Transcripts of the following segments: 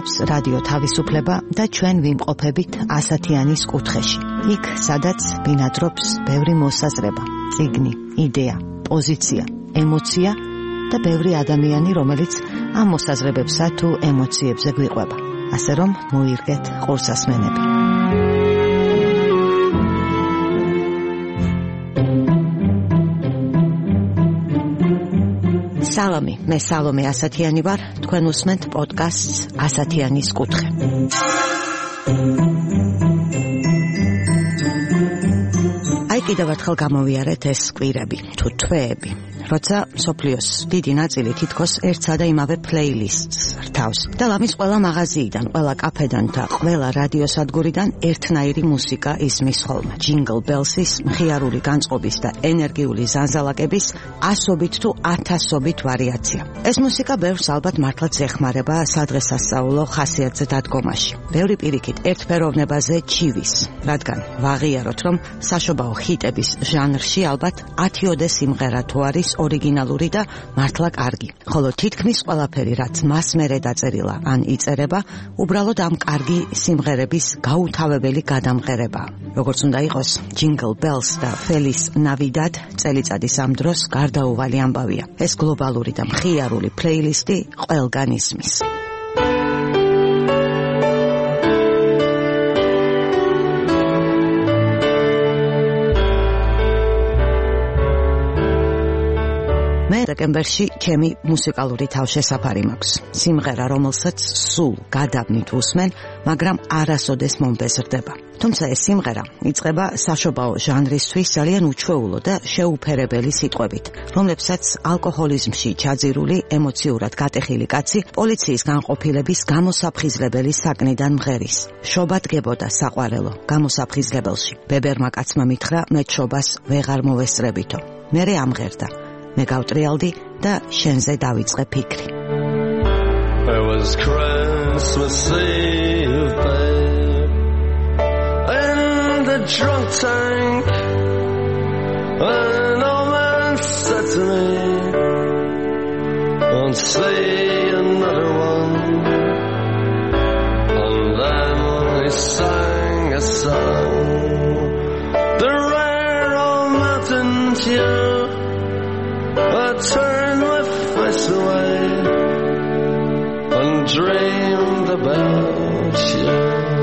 არსებობს რადიო თავისუფლება და ჩვენ ვიმყოფებით ასათიანის კუთხეში. იქ, სადაც ბინადრობს ბევრი მოსაზრება, წიგნი, იდეა, პოზიცია, ემოცია და ბევრი ადამიანი, რომელიც ამ მოსაზრებებსა თუ ემოციებზე გვიყვება. ასე რომ მოირგეთ ყურსასმენები. სალამი, მე სალომე ასათიანი ვარ, თქვენ უსმენთ პოდკასტს ასათიანის კუთხე. აი კიდევ ერთხელ გამოვიარეთ ეს კვირები, თუ თვეები, როცა მსოფლიოს დიდი ნაწილი თითქოს ერთსა და იმავე პლეილისტს რთავს და ლამის ყველა მაღაზიიდან, ყველა კაფედან და ყველა რადიოსადგურიდან ერთნაირი მუსიკა ისმის ხოლმე. ჯინგლ ბელსის მხიარული განწყობის და ენერგიული ზანზალაკების ასობით თუ ათასობით ვარიაცია. ეს მუსიკა ბევრს ალბათ მართლაც ეხმარება სადღესასწაულო ხასიათზე დადგომაში. ბევრი პირიქით ერთფეროვნებაზე ჩივის, რადგან ვაღიაროთ, რომ საშობაო ჰიტების ჟანრში ალბათ 10-ოდე სიმღერა თუ არის ორიგინალური და მართლა კარგი. ხოლო თითქმის ყველაფერი, რაც მას მერე დაწერილა ან იწერება, უბრალოდ ამ კარგი სიმღერების გაუთავებელი გადამღერებაა. როგორც უნდა იყოს, ჯინგლ ბელს და ფელის ნავიდად წელიწადის ამ დროს გარდაუვალი ამბავია. ეს გლობალური და მხიარული პლეილისტი ყველგან ისმის. მე დეკემბერში ჩემი მუსიკალური თავშესაფარი მაქვს. სიმღერა, რომელსაც სულ გადაბმით უსმენ, მაგრამ არასოდეს მომბეზრდება. თუმცა ეს სიმღერა იწყება საშობაო ჟანრისთვის ძალიან უჩვეულო და შეუფერებელი სიტყვებით, რომლებსაც ალკოჰოლიზმში ჩაძირული, ემოციურად გატეხილი კაცი პოლიციის განყოფილების გამოსაფხიზლებელი საკნიდან მღერის. შობა დგებოდა საყვარელო გამოსაფხიზლებელში. ბებერმა კაცმა მითხრა, მე შობას ვეღარ მოვესწრებითო. მერე ამღერდა. მე გავტრიალდი და შენზე დავიწყე ფიქრი. It was Christmas Eve, babe, in the drunk tank, an old man said to me, won't see another one. And then he sang a song, the rare old mountain tune. I turned my face away and dreamed about you.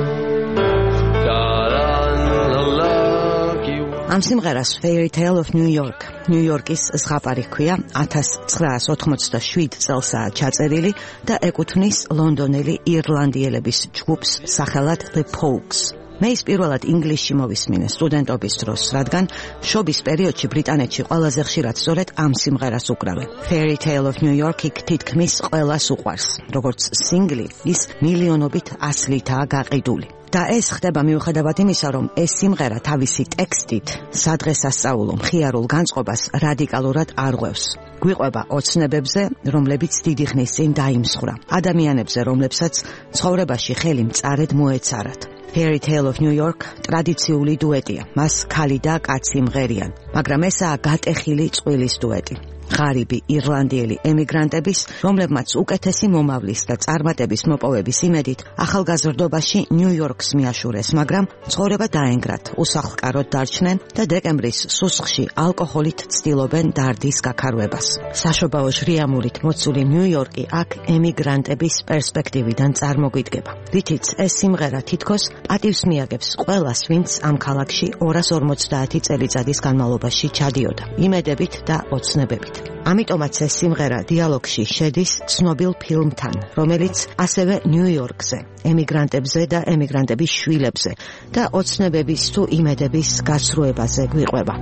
Got on a lucky one. ამ სიმღერას Fairy Tale of New York, ნიუ-იორკის ზღაპარი ჰქვია, 1987 წელსაა ჩაწერილი და ეკუთვნის ლონდონელი ირლანდიელების ჯგუფს სახელად The Pogues. მე ის პირველად ინგლისში მოვისმინე სტუდენტობის დროს, რადგან შობის პერიოდში ბრიტანეთში ყველაზე ხშირად სწორედ ამ სიმღერას უკრავენ. Fairy Tale of New York იქ თითქმის ყველას უყვარს. როგორც სინგლი, ის მილიონობით ასლითაა გაყიდული. და ეს ხდება მიუხედავად იმისა, რომ ეს სიმღერა თავისი ტექსტით სადღესასწაულო მხიარულ განწყობას რადიკალურად არღვევს. გვიყვება ოცნებებზე, რომლებიც დიდი ხნის წინ დაიმსხვრა. ადამიანებზე, რომლებსაც ცხოვრებაში ხელი მწარედ მოეცარათ. Fairy Tale of New York ტრადიციული დუეტია. მას ქალი და კაცი მღერიან, მაგრამ ესაა გატეხილი წყვილის დუეტი. ღარიბი ირლანდიელი ემიგრანტების, რომლებმაც უკეთესი მომავლის და წარმატების მოპოვების იმედით ახალგაზრდობაში ნიუ-იორკს მიაშურეს, მაგრამ ცხოვრება დაენგრათ, უსახლკაროდ დარჩნენ და დეკემბრის სუსხში ალკოჰოლით ცდილობენ დარდის გაქარვებას. საშობაო ჟრიამურით მოცული ნიუ-იორკი აქ ემიგრანტების პერსპექტივიდან წარმოგვიდგება. რითიც ეს სიმღერა თითქოს პატივს მიაგებს ყველას, ვინც ამ ქალაქში 250 წელიწადის განმავლობაში ჩადიოდა, იმედებით და ოცნებებით. ამიტომაც ეს სიმღერა დიალოგში შედის ცნობილ ფილმთან, რომელიც ასევე ნიუ-იორკზე, ემიგრანტებზე და ემიგრანტების შვილებზე და ოცნებების თუ იმედების გასრუებაზე გვიყვება.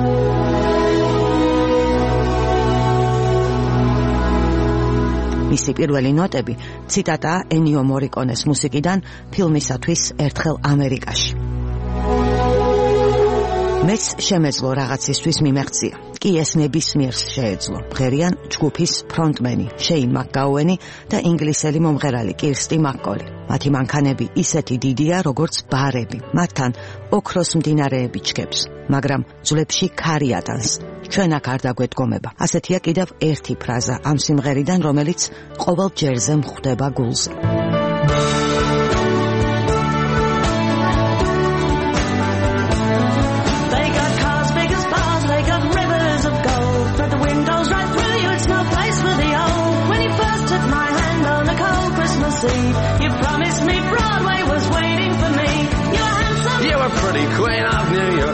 მისი პირველი ნოტები ციტატაა ენიო მორიკონეს მუსიკიდან ფილმისათვის ერთხელ ამერიკაში. მეც შემეძლო რაღაცისთვის მიმეღწია. კი ეს ნებისმიერს შეეძლო. მღერიან ჯგუფის ფრონტმენი შეინ მაკგაუენი და ინგლისელი მომღერალი კირსტი მაკკოლი. მათი მანქანები ისეთი დიდია, როგორც ბარები. მათთან ოქროს მდინარეები ჩქებს, მაგრამ ძვლებში ქარი ატანს. ჩვენ აქ არ დაგვედგომება. ასეთია კიდევ ერთი ფრაზა ამ სიმღერიდან, რომელიც ყოველ ჯერზე მხვდება გულზე.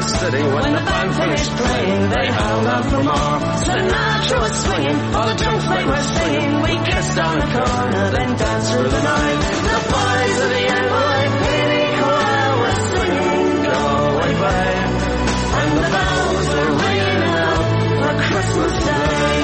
the city. When the band finished playing, they held out for more. Sinatra was swinging, all the drunks they were singing. We kissed down the corner, then danced through the night. The boys of the NYPD choir were singing, Go Away Babe. And the bells were ringing out for Christmas Day.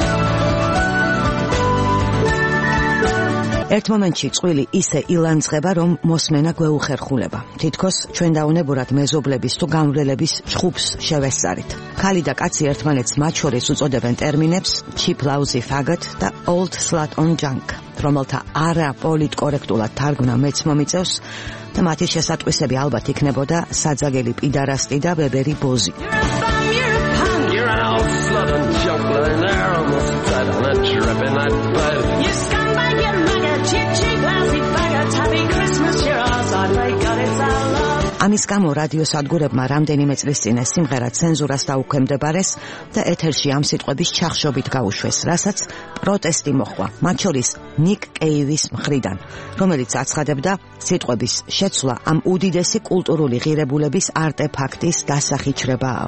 ერთ მომენტში წყვილი ისე ილანძღება, რომ მოსმენა გვეუხერხულება. თითქოს ჩვენ დაუნებურად მეზობლების თუ გამრველების ჭხუბს შევესწარით. ქალი და კაცი ერთმანეთს მათ შორის უწოდებენ ტერმინებს cheap lousy faggot და old slut on junk, რომელთა არა პოლიტკორექტულად თარგმნა მეც მომიწევს და მათი შესატყვისები ალბათ იქნებოდა საძაგელი პიდარასტი და ბებერი ბოზი. You're an old slut on junk, lying there almost dead on a dripping night bed. You scumbag, you maggot, cheap, lousy faggot. Happy Christmas, you're ours, I pray God it's our love. ამის გამო რადიო სადგურებმა რამდენიმე წლის წინ ეს სიმღერა ცენზურას დაუქვემდებარეს და ეთერში ამ სიტყვების ჩახშობით გაუშვეს, რასაც პროტესტი მოჰყვა, მათ შორის ნიკ კეივის მხრიდან, რომელიც აცხადებდა სიტყვების შეცვლა ამ უდიდესი კულტურული ღირებულების არტეფაქტის დასახიჩრებაა.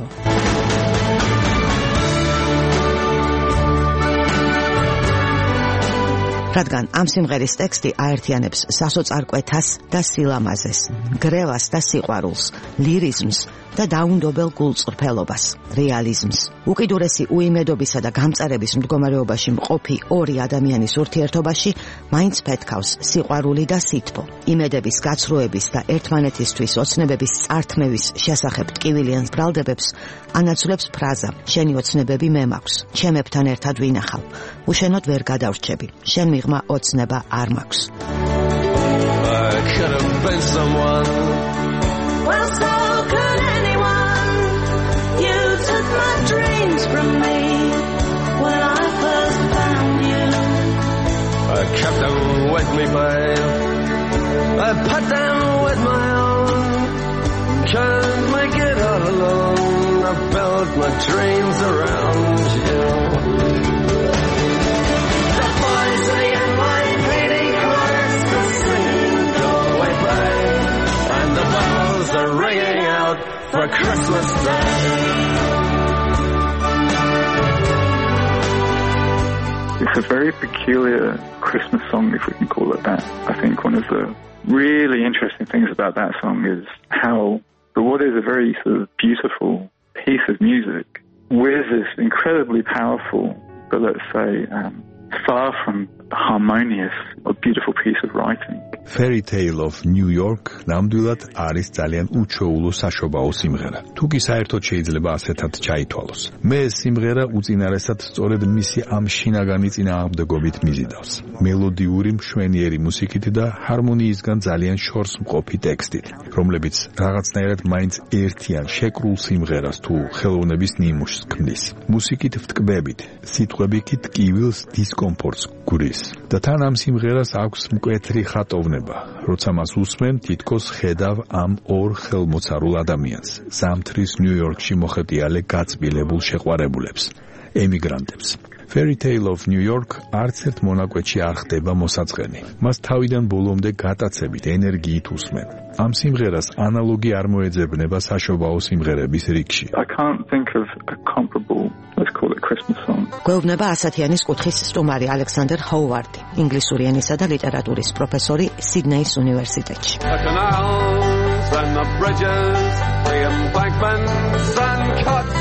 რადგან ამ სიმღერის ტექსტი აერთიანებს სასოწარკვეთას და სილამაზეს, გრევას და სიყვარულს, ლირიზმს და დაუნდობელ გულწრფელობას, რეალიზმს. უკიდურესი უიმედობისა და გამწარების მდგომარეობაში მყოფი ორი ადამიანის ურთიერთობაში მაინც ფეთქავს სიყვარული და სითბო. იმედების გაცრუების და ერთმანეთისთვის ოცნებების წართმევის შესახებ ტკივილიან ბრალდებებს ანაცვლებს ფრაზა: შენი ოცნებები მე მაქვს, ჩემებთან ერთად ვინახავ, უშენოდ ვერ გადავრჩები, შენ მიღმა ოცნება არ მაქვს. I could have been someone. Well, so could anyone. You took my dreams from me when I first found you. I kept them with me, babe. I put them with my own. Can't make it all alone. I built my dreams around you. The boys of the NYPD chorus are singing, Go Away Babe. And the bells are ringing out for Christmas Day. It's a very peculiar Christmas song, if we can call it that. I think one of the really interesting things about that song is how what is a very sort of beautiful piece of music with this incredibly powerful, but let's say far from harmonious or beautiful piece of writing. Fairy Tale of New York ნამდვილად არის ძალიან უჩვეულო საშობაო სიმღერა. თუკი საერთოდ შეიძლება ასეთად ჩაითვალოს. მე ეს სიმღერა უწინარესად სწორედ მისი ამ შინაგანი წინააღმდეგობით მიზიდავს. მელოდიური, მშვენიერი მუსიკით და ჰარმონიისგან ძალიან შორს მყოფი ტექსტით, რომლებიც რაღაცნაირად მაინც ერთიან შეკრულ სიმღერას თუ ხელოვნების ნიმუშს ქმნის. მუსიკით ვტკბებით, სიტყვები კი ტკივილს დისკომფორტს გურის. და თან ამ სიმღერას აქვს მკვეთრი ხატოვნება, როცა მას უსმენ, თითქოს ხედავ ამ ორ ხელმოცარულ ადამიანს, ზამთრის ნიუ-იორკში მოხეტიალე გაწბილებულ შეყვარებულებს, ემიგრანტებს. Fairy Tale of New York არც ერთ მონაკვეთში არ ხდება მოსაწყენი. მას თავიდან ბოლომდე გატაცებით ენერგიით უსმენ. ამ სიმღერას ანალოგი არ მოეძებნება საშობაო სიმღერების რიგში. I can't think of a comparable, let's call it Christmas song. გვეუბნება ასათიანის კუთხის სტუმარი ალექსანდერ ჰოუარდი, ინგლისური ენისა და ლიტერატურის პროფესორი სიდნეის უნივერსიტეტში. The canals and the bridges, the embankments and cuts,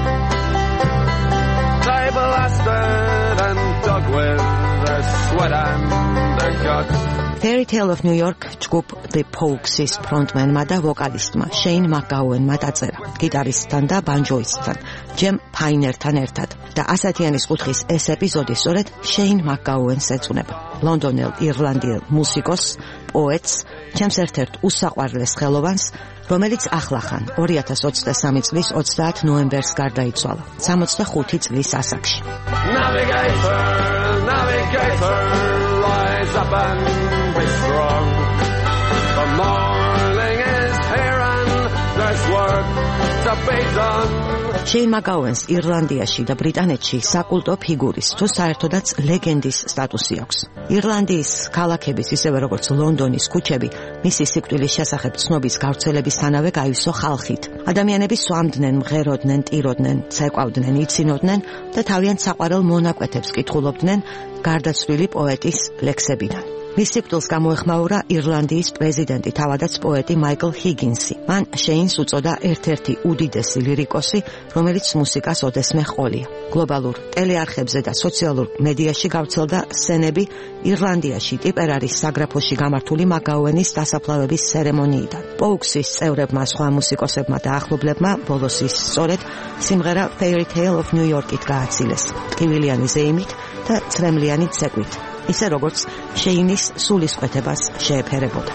they blasted and dug with their sweat and their guts. Fairy Tale of New York ჯგუფ The Pogues-ის ფრონტმენმა და ვოკალისტმა შეინ მაკგაუენმა დაწერა, გიტარისტთან და ბანჯოისტთან, ჯემ ფაინერთან ერთად. და ასათიანის კუთხის ეს ეპიზოდი სწორედ შეინ მაკგაუენს ეძღვნება. ლონდონელ ირლანდიელ მუსიკოსს, პოეტს, ჩემს ერთ-ერთ უსაყვარლეს ხელოვანს, რომელიც ახლახან 2023 წლის 30 ნოემბერს გარდაიცვალა, 65 წლის ასაკში. Navigator, navigator, rise up and be strong. The morning is here and there's work work to be done. შეინ მაკაუენს ირლანდიაში და ბრიტანეთში საკულტო ფიგურის თუ საერთოდაც ლეგენდის სტატუსი აქვს. ირლანდიის ქალაქების ისევე როგორც ლონდონის ქუჩები მისი სიკვდილის შესახებ ცნობის გავრცელებისთანავე გაივსო ხალხით. ადამიანები სვამდნენ, მღეროდნენ, ტიროდნენ, ცეკვავდნენ, იცინოდნენ და თავიანთ საყვარელ მონაკვეთებს კითხულობდნენ გარდაცვლილი პოეტის ლექსებიდან. მის სიკვდილს გამოეხმაურა ირლანდიის პრეზიდენტი, თავადაც პოეტი მაიკლ ჰიგინსი. მან შეინს უწოდა ერთ-ერთი უდიდესი ლირიკოსი, რომელიც მუსიკას ოდესმე ჰყოლია. გლობალურ ტელეარხებზე და სოციალურ მედიაში გავრცელდა სცენები ირლანდიაში ტიპერარის საგრაფოში გამართული მაკაუენის დასაფლავების ცერემონიიდან. პოუქსის წევრებმა, სხვა მუსიკოსებმა და ახლობლებმა ბოლოს ის სწორედ სიმღერა Fairy Tale of New York-ით გააცილეს. ტკივილიანი ზეიმით და წრემლიანი ცეკვით. ისე როგორც შეინის სულისკვეთებას შეეფერებოდა.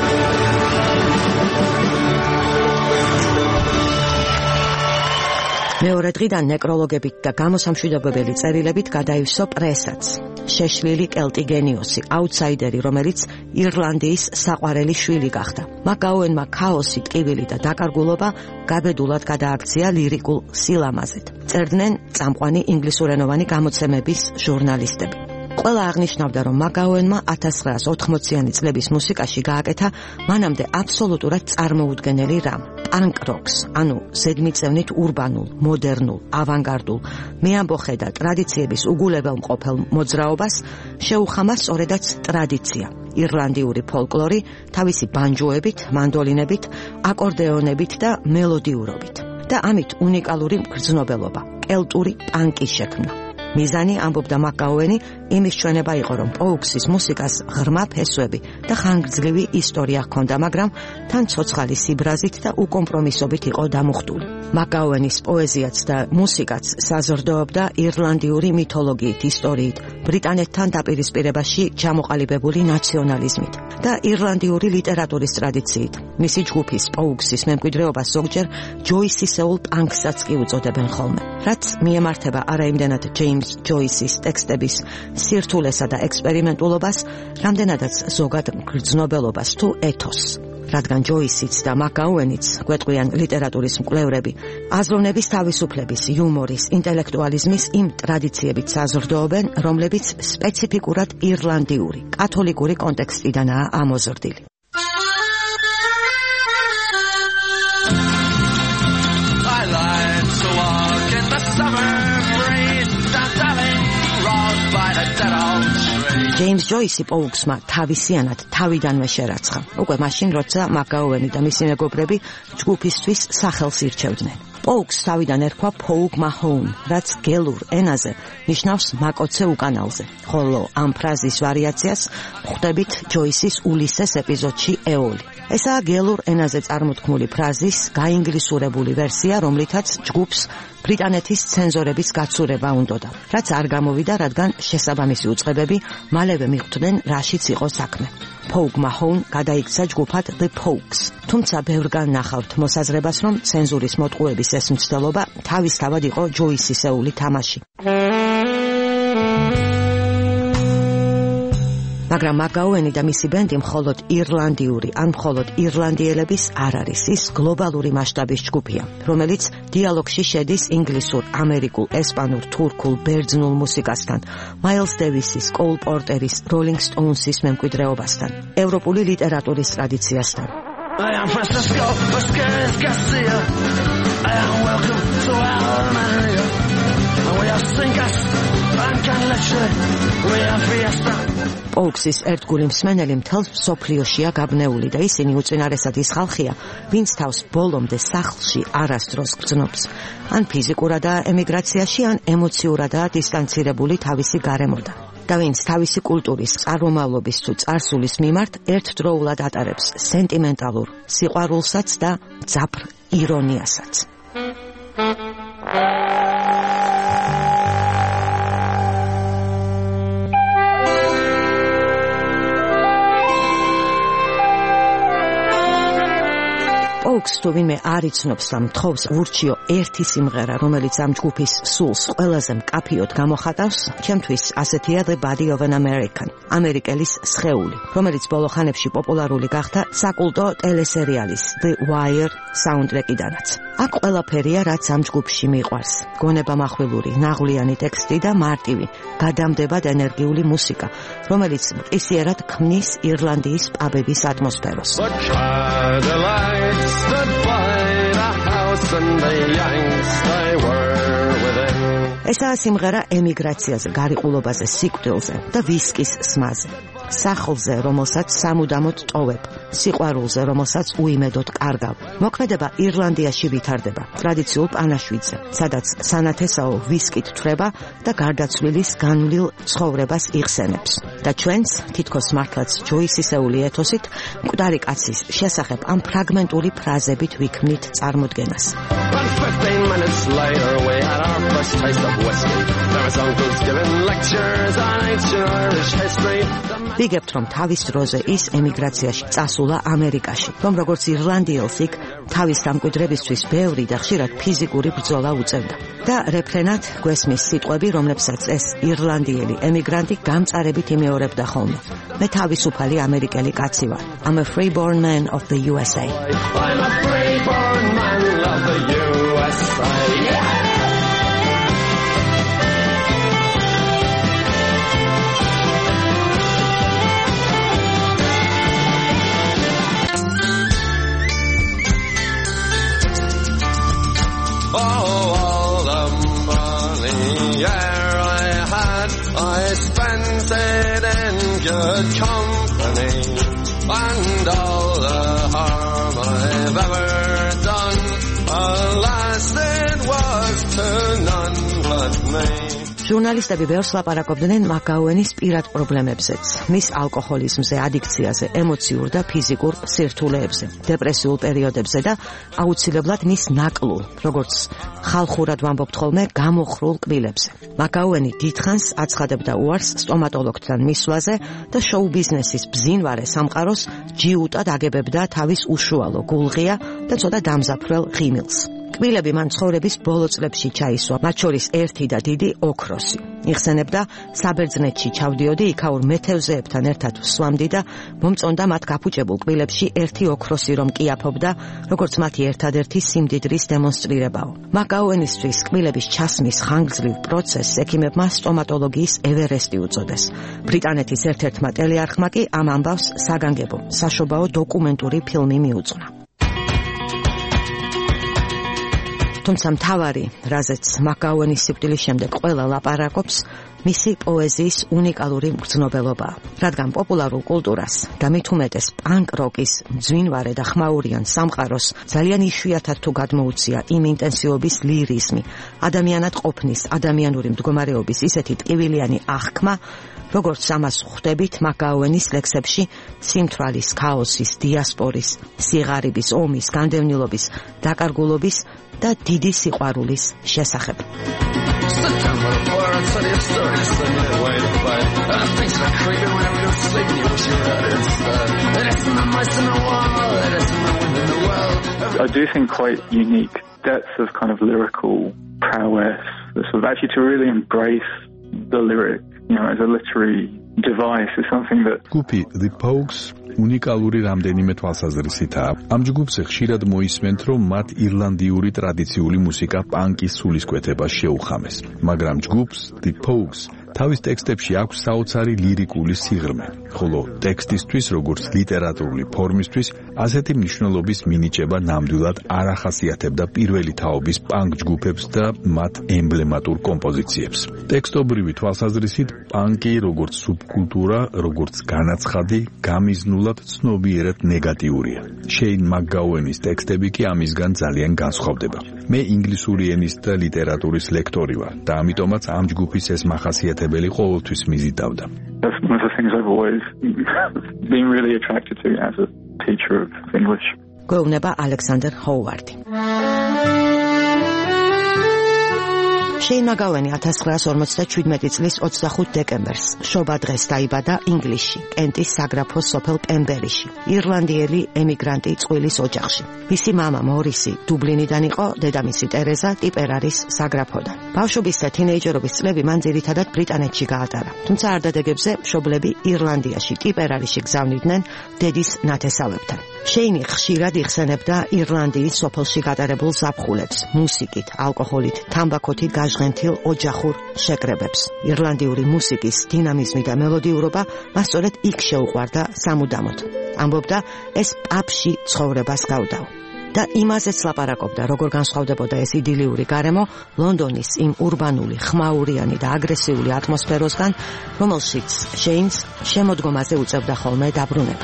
მეორე დღიდან ნეკროლოგებით და გამოსამშვიდობებელი წერილებით გადაივსო პრესაც. შეშლილი კელტი გენიოსი, აუთსაიდერი, რომელიც ირლანდიის საყვარელი შვილი გახდა. მაკაუენმა ქაოსი, ტკივილი და დაკარგულობა გაბედულად გადააქცია ლირიკულ სილამაზედ. წერდნენ წამყვანი ინგლისურენოვანი გამოცემების ჟურნალისტები. ყველა აღნიშნავდა, რომ მაკაუენმა 1980-იანი წლების მუსიკაში გააკეთა მანამდე აბსოლუტურად წარმოუდგენელი რამ. პანკ როკს, ანუ ზედმიწევნით ურბანულ, მოდერნულ, ავანგარდულ, მეამბოხე და ტრადიციების უგულებელმყოფელ მოძრაობას შეუხამა სწორედაც ტრადიცია. ირლანდიური ფოლკლორი თავისი ბანჯოებით, მანდოლინებით, აკორდეონებით და მელოდიურობით. და ამით უნიკალური მგრძნობელობა, კელტური პანკის შექმნა. მიზანი, ამბობდა მაკაუენი, იმის ჩვენება იყო, რომ პოუქსის მუსიკას ღრმა ფესვები და ხანგრძლივი ისტორია ჰქონდა, მაგრამ თან ცოცხალი სიბრაზით და უკომპრომისობით იყო დამუხტული. მაკაუენის პოეზიაც და მუსიკაც საზრდოობდა ირლანდიური მითოლოგიით, ისტორიით, ბრიტანეთთან დაპირისპირებაში ჩამოყალიბებული ნაციონალიზმით და ირლანდიური ლიტერატურის ტრადიციით. მისი ჯგუფის პოუქსის მემკვიდრეობას ზოგჯერ ჯოისისეულ პანკსაც კი უწოდებენ ხოლმე, რაც მიემართება არაიმდენად ჯეიმს ჯოისის ტექსტების სირთულესა და ექსპერიმენტულობას, რამდენადაც ზოგად მგრძნობელობას თუ ეთოსს. რადგან ჯოისიც და მაკაუენიც გვეტყვიან ლიტერატურის მკვლევრები, აზროვნების თავისუფლების, იუმორის, ინტელექტუალიზმის იმ ტრადიციებით საზრდოობენ, რომლებიც სპეციფიკურად ირლანდიური, კათოლიკური კონტექსტიდანაა ამოზრდილი. ჯეიმს ჯოისი პოუქსმა თავისიანად თავიდანვე შერაცხა. უკვე მაშინ, როცა მაკაუენი და მისი მეგობრები ჯგუფისთვის სახელს ირჩევდნენ. პოუქს თავიდან ერქვა Pogue Mahone, რაც გელურ ენაზე ნიშნავს მაკოცე უკანალზე, ხოლო ამ ფრაზის ვარიაციას ხვდებით ჯოისის ულისეს ეპიზოდში ეოლი. ესაა გელურ ენაზე წარმოთქმული ფრაზის გაინგლისურებული ვერსია, რომლითაც ჯგუფს ბრიტანეთის ცენზორების გაცურება უნდოდა, რაც არ გამოვიდა, რადგან შესაბამისი უწყებები მალევე მიხვდნენ, რაშიც იყო საქმე. Pogue Mahone გადაიქცა ჯგუფად The Pogues, თუმცა ბევრგან ნახავთ მოსაზრებას, რომ ცენზურის მოტყუების ეს მცდელობა თავისთავად იყო ჯოისისეული თამაში. მაგრამ მაკაუენი და მისი ბენდი მხოლოდ ირლანდიური, ან მხოლოდ ირლანდიელების არ არის, ის გლობალური მასშტაბის ჯგუფია, რომელიც დიალოგში შედის ინგლისურ, ამერიკულ, ესპანურ, თურქულ, ბერძნულ მუსიკასთან, მაილს დევისის, კოულ პორტერის, როლინგ სტოუნსის მემკვიდრეობასთან, ევროპული ლიტერატურის ტრადიციასთან. I am Francisco Vasquez Garcia. I am welcome to Almeria. And we are singers and can literally we are fiesta. პოუქსის ერთგული მსმენელი მთელ მსოფლიოშია გაბნეული და ისინი უწინარესად ის ხალხია, ვინც თავს ბოლომდე სახლში არასდროს გრძნობს, ან ფიზიკურადაა ემიგრაციაში, ან ემოციურადაა დისტანცირებული თავისი გარემოდან. და ვინც თავისი კულტურის, წარმომავლობის თუ წარსულის მიმართ ერთდროულად ატარებს სენტიმენტალურ სიყვარულსაც და ძაფრ ირონიასაც. Pogues თუ ვინმე არ იცნობს და მთხოვს ურჩიო ერთი სიმღერა, რომელიც ამ ჯგუფის სულს ყველაზე მკაფიოდ გამოხატავს, ჩემთვის ასეთია The Body of an American, ამერიკელის სხეული, რომელიც ბოლო ხანებში პოპულარული გახდა საკულტო ტელესერიალის The Wire საუნდტრეკიდანაც. აქ ყველაფერია, რაც ამ ჯგუფში მიყვარს. გონება מחვილური, ნაღვლიანი ტექსტი და მარტივი, გადამდებად ენერგიული მუსიკა, რომელიც მყისიერად ქმნის ირლანდიის პაბების ატმოსფეროს. ესაა სიმღერა ემიგრაციაზე, გარიყულობაზე, სიკვდილზე და ვისკის სმაზე. სახლზე, რომელსაც სამუდამოდ ტოვებ, სიყვარულზე, რომელსაც უიმედოდ კარგავ. მოქმედება ირლანდიაში ვითარდება, ტრადიციულ პანაშვიდზე, სადაც სანათესაო ვისკით თვრება და გარდაცვლილის განვლილ ცხოვრებას იხსენებს. და ჩვენც, თითქოს მართლაც ჯოისისეული ეთოსით, მკვდარი კაცის შესახებ ამ ფრაგმენტული ფრაზებით ვიქმნით წარმოდგენას. 15 minutes later we had our first taste of whiskey. There was uncles giving lectures on ancient Irish history. ვიგებთ, რომ თავის დროზე ის ემიგრაციაში წასულა ამერიკაში, რომ როგორც ირლანდიელს იქ თავის დამკვიდრებისთვის ბევრი და ხშირად ფიზიკური ბრძოლა უწევდა. და რეფრენად გვესმის სიტყვები, რომლებსაც ეს ირლანდიელი ემიგრანტი გამწარებით იმეორებდა ხოლმე. მე თავისუფალი ამერიკელი კაცი ვარ. I'm a freeborn man of the USA. I'm a freeborn man of the USA. Good company and all the harm I've ever done, alas it was to none but me. ჟურნალისტები ბევრს ლაპარაკობდნენ მაკაუენის პირად პრობლემებზეც, მის ალკოჰოლიზმზე, ადიქციაზე, ემოციურ და ფიზიკურ სირთულეებზე, დეპრესიულ პერიოდებზე და აუცილებლად მის ნაკლულ, როგორც ხალხურად ვამბობთ ხოლმე, გამოხრულ კბილებზე. მაკაუენი დიდხანს აცხადებდა უარს სტომატოლოგთან მისვლაზე და შოუ ბიზნესის ბზინვარე სამყაროს ჯიუტად აგებებდა თავის უშუალო გულღია და ცოტა დამზაფრელ ღიმილს. კბილები მან ცხოვრების ბოლო წლებში ჩაისვა, მათ შორის ერთი და დიდი ოქროსი. იხსენებდა, საბერძნეთში ჩავდიოდი, იქაურ მეთევზეებთან ერთად ვსვამდი და მომწონდა მათ გაფუჭებულ კბილებში ერთი ოქროსი რომ კიაფობდა, როგორც მათი ერთადერთი სიმდიდრის დემონსტრირებაო. მაკაუენისთვის კბილების ჩასმის ხანგრძლივ პროცესს ექიმებმა სტომატოლოგიის ევერესტი უწოდეს. ბრიტანეთის ერთ-ერთმა ტელეარხმა კი ამ ამბავს საგანგებო, საშობაო დოკუმენტური ფილმი მიუძღვნა. თუმცა მთავარი, რაზეც მაკაუენის სიკვდილის შემდეგ ყველა ლაპარაკობს, მისი პოეზიის უნიკალური მგრძნობელობაა. რადგან პოპულარულ კულტურას და მით უმეტეს პანკ როკის მძვინვარე და ხმაურიან სამყაროს ძალიან იშვიათად თუ გადმოუცია იმ ინტენსივობის ლირიზმი, ადამიანად ყოფნის, ადამიანური მდგომარეობის ისეთი ტკივილიანი აღქმა, როგორც ამას ხვდებით მაკაუენის ლექსებში სიმთვრალის, ქაოსის, დიასპორის, სიღარიბის, ომის, განდევნილობის, დაკარგულობის და დიდი სიყვარულის შესახებ. I do think quite unique depths of kind of lyrical prowess, sort of actually to really embrace the lyric, you know, as a literary device is something that ჯგუფი The Pogues უნიკალური რამდენიმე თვალსაზრისითაა. ამ ჯგუფზე ხშირად მოისმენთ, რომ მათ ირლანდიური ტრადიციული მუსიკა პანკის სულისკვეთებას შეუხამეს. მაგრამ ჯგუფს The Pogues თავის ტექსტებში აქვს საოცარი ლირიკული სიღრმე, ხოლო ტექსტისთვის, როგორც ლიტერატურული ფორმისთვის, ასეთი მნიშვნელობის მინიჭება ნამდვილად არ ახასიათებდა პირველი თაობის პანკ ჯგუფებს და მათ ემბლემატურ კომპოზიციებს. ტექსტობრივი თვალსაზრისით, პანკი როგორც სუბკულტურა, როგორც განაცხადი, გამიზნულად ცნობიერად ნეგატიურია. შეინ მაკგაუენის ტექსტები კი ამისგან ძალიან განსხვავდება. მე ინგლისური ენის და ლიტერატურის ლექტორი ვარ და ამიტომაც ამ ჯგუფის ეს მახასიათებელი ყოველთვის მიზიდავდა. That's one of the things I've always been really attracted to as a teacher of English. გვეუბნება ალექსანდერ ჰოუვარდი. შეინ მაგავენი 1957 წლის 25 დეკემბერს შობა დღეს დაიბადა ინგლისში, კენტის საგრაფოს სოფელ პემბერიში, ირლანდიელი ემიგრანტი წყვილის ოჯახში. მისი მამა მორისი დუბლინიდან იყო, დედამისი ტერეზა ტიპერარის საგრაფოდან. ბავშვობის და თინეიჯერობის წლები მან ძირითადად ბრიტანეთში გაატარა. თუმცა არდადეგებზე მშობლები ირლანდიაში ტიპერარიში გზავნიდნენ დედის ნათესავებთან. შეინი ხშირად იხსენებდა ირლანდიის სოფელში გატარებულ ზაფხულებს, მუსიკით, ალკოჰოლით, თამბაქოთი გაჟღენთილ ოჯახურ შეკრებებს. ირლანდიური მუსიკის დინამიზმი და მელოდიურობა მას სწორედ იქ შეუყვარდა სამუდამოდ. ამბობდა, ეს პაბში ცხოვრებას გავდაო. და იმაზეც ლაპარაკობდა, როგორ განსხვავდებოდა ეს იდილიური გარემო ლონდონის იმ ურბანული, ხმაურიანი და აგრესიული ატმოსფეროსგან, რომელშიც შეინს შემოდგომაზე უწევდა ხოლმე დაბრუნება.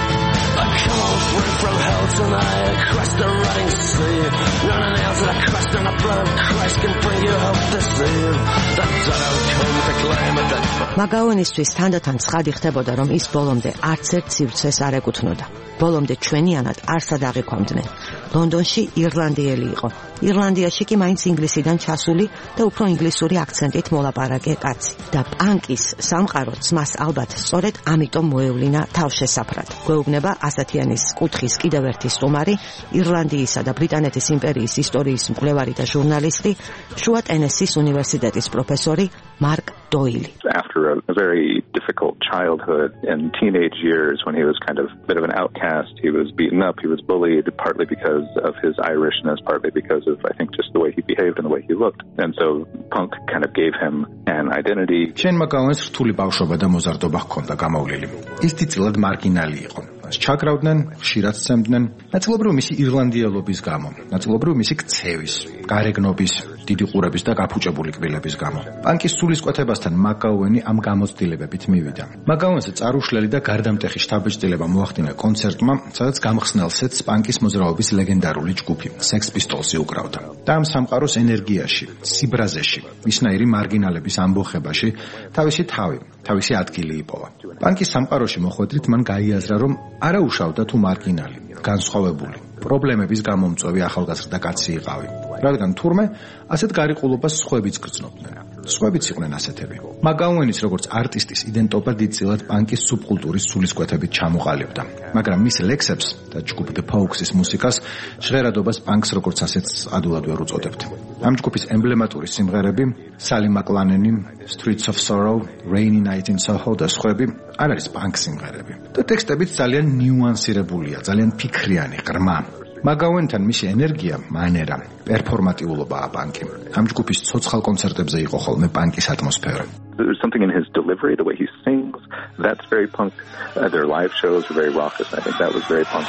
From hell tonight, across the rotting sea. Running out to the crust and the blood of Christ can bring you hope to see. The shadow come to claim it. მაგავენისთვის თანდათან ცხადი ხდებოდა, რომ ის ბოლომდე არც ერთ სივრცეს არ ეკუთვნოდა. ბოლომდე ჩვენიანად არსად აღიქვამდნენ. ლონდონში ირლანდიელი იყო. ირლანდიაში კი მაინც ინგლისიდან ჩასული და უფრო ინგლისური აქცენტით მოლაპარაკე კაცი. და პანკის სამყაროც მას ალბათ სწორედ ამიტომ მოევლინა თავშესაფრად. გვეუბნება ასათიანის კუთხის კიდევ ერთი სტუმარი, ირლანდიისა და ბრიტანეთის იმპერიის ისტორიის მკვლევარი და ჟურნალისტი, შუა ტენესის უნივერსიტეტის პროფესორი მარკ დოილი. After a very difficult childhood and teenage years when he was kind of a bit of an outcast, he was beaten up, he was bullied, partly because of his Irishness, partly because of, I think, just the way he behaved and the way he looked. And so punk kind of gave him an identity. შენ მაგავენს რთული ბავშვობა და მოზარდობა ჰქონდა გამოვლილი. ის დიდწილად მარგინალი იყო. მას ჩაკრავდნენ, ხშირად სცემდნენ, ნაწილობრივ მისი ირლანდიელობის გამო, ნაწილობრივ მისი ქცევის, გარეგნობის, დიდი ყურების და გაფუჭებული კბილების გამო. პანკის სულისკვეთებასთან მაგავენი ამ გამოცდილებებით მივიდა. მაგავენზე წარუშლელი და გარდამტეხი შთაბეჭდილება მოახდინა კონცერტმა, სადაც გამხსნელსეც პანკის მოძრაობის ლეგენდარული ჯგუფი Sex Pistolsი უკრავდა. და ამ სამყაროს ენერგიაში, სიბრაზეში, მისნაირი მარგინალების ამბოხებაში თავისი თავი, თავისი ადგილი იპოვა. პანკის სამყაროში მოხვედრით მან გაიაზრა, რომ არა უშავდა თუ მარგინალი, განსხვავებული, პრობლემების გამომწვევი ახალგაზრდა კაცი იყავი. რადგან თურმე ასეთ გარიყულობას სხვებიც გრძნობდნენ. სხვებიც იყვნენ ასეთები. მაგავენის როგორც არტისტის იდენტობა დიდწილად პანკის სუბკულტურის სულისკვეთებით ჩამოყალიბდა. მაგრამ მის ლექსებს და ჯგუფ The Pogues-ის მუსიკას ჟღერადობას პანკს როგორც ასეთს ადვილად ვერ უწოდებთ. ამ ჯგუფის ემბლემატური სიმღერები, Sally McLannany, Streets of Sorrow, Rainy Night in Soho და სხვები არ არის პანკ სიმღერები. და ტექსტებიც ძალიან ნიუანსირებულია, ძალიან ფიქრიანი, ღრმა. მაგავენთან მისი ენერგია, მანერა, პერფორმატიულობაა პანკი. ამ ჯგუფის ცოცხალ კონცერტებზე იყო ხოლმე პანკის ატმოსფერო. There's something in his delivery, the way he sings, that's very punk. Their live shows are very raucous. I think that was very punk.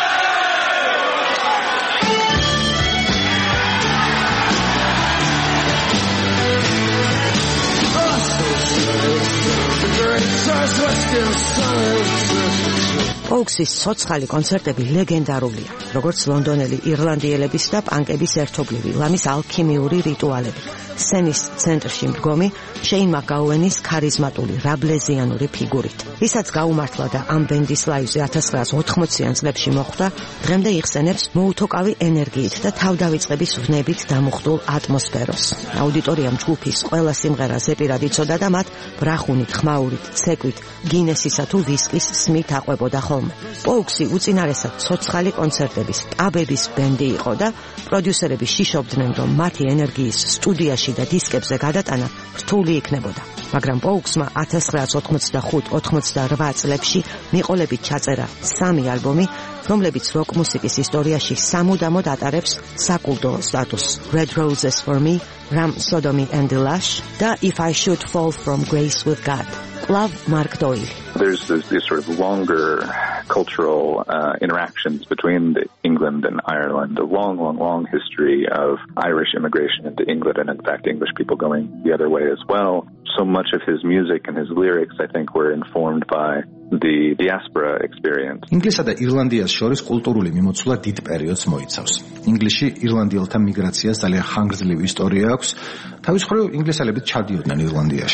Pogues-ის ცოცხალი კონცერტები ლეგენდარულია, როგორც ლონდონელი ირლანდიელების და პანკების ერთობლივი, ლამის ალქიმიური რიტუალები. სცენის ცენტრში მდგომი შეინ მაგავენის ქარიზმატული რაბლეზიანური ფიგურით. ისაც გაუმართლა და ამ ბენდის ლაივზე 1980-იან წლებში მოხვდა, დღემდე იხსენებს მოუთოკავი ენერგიით და თავდავიწყების ვნებით დამუხტულ ატმოსფეროს. აუდიტორიამ ჯგუფის ყველა სიმღერას ეპირად იცოდა და მათ ბრახუნით, ხმაურით, ცეკვით, გინესისა თუ ვისკის სმით აყვებოდა ხოლმე. Pogues-ი უწინარესად ცოცხალი კონცერტების, ტაბების ბენდი იყო და პროდიუსერები შიშობდნენ, რომ მათი ენერგიის სტუდიაში და დისკებზე გადატანა რთული იქნებოდა. მაგრამ Pogues-მა 1985-88 წლებში მიყოლებით ჩაწერა 3 ალბომი, რომლებიც როკ მუსიკის ისტორიაში სამუდამოდ ატარებს საკულტო სტატუსს. Red Roses for Me, Ram Sodomy and the Lush და If I Should Fall from Grace with God. Love Mark Doyle. There's this sort of longer cultural interactions between England and Ireland, a long history of Irish immigration into England, and in fact English people going the other way as well. So much of his music and his lyrics, I think, were informed by the diaspora experience. ინგლისსა და ირლანდიას შორის კულტურული მიმოცვლა დიდ პერიოდს მოიცავს. ინგლისში ირლანდიელთა მიგრაციას ძალიან ხანგრძლივი ისტორია აქვს. თავის მხრივ ინგლისელები ჩადიოდნენ ირლანდიაში.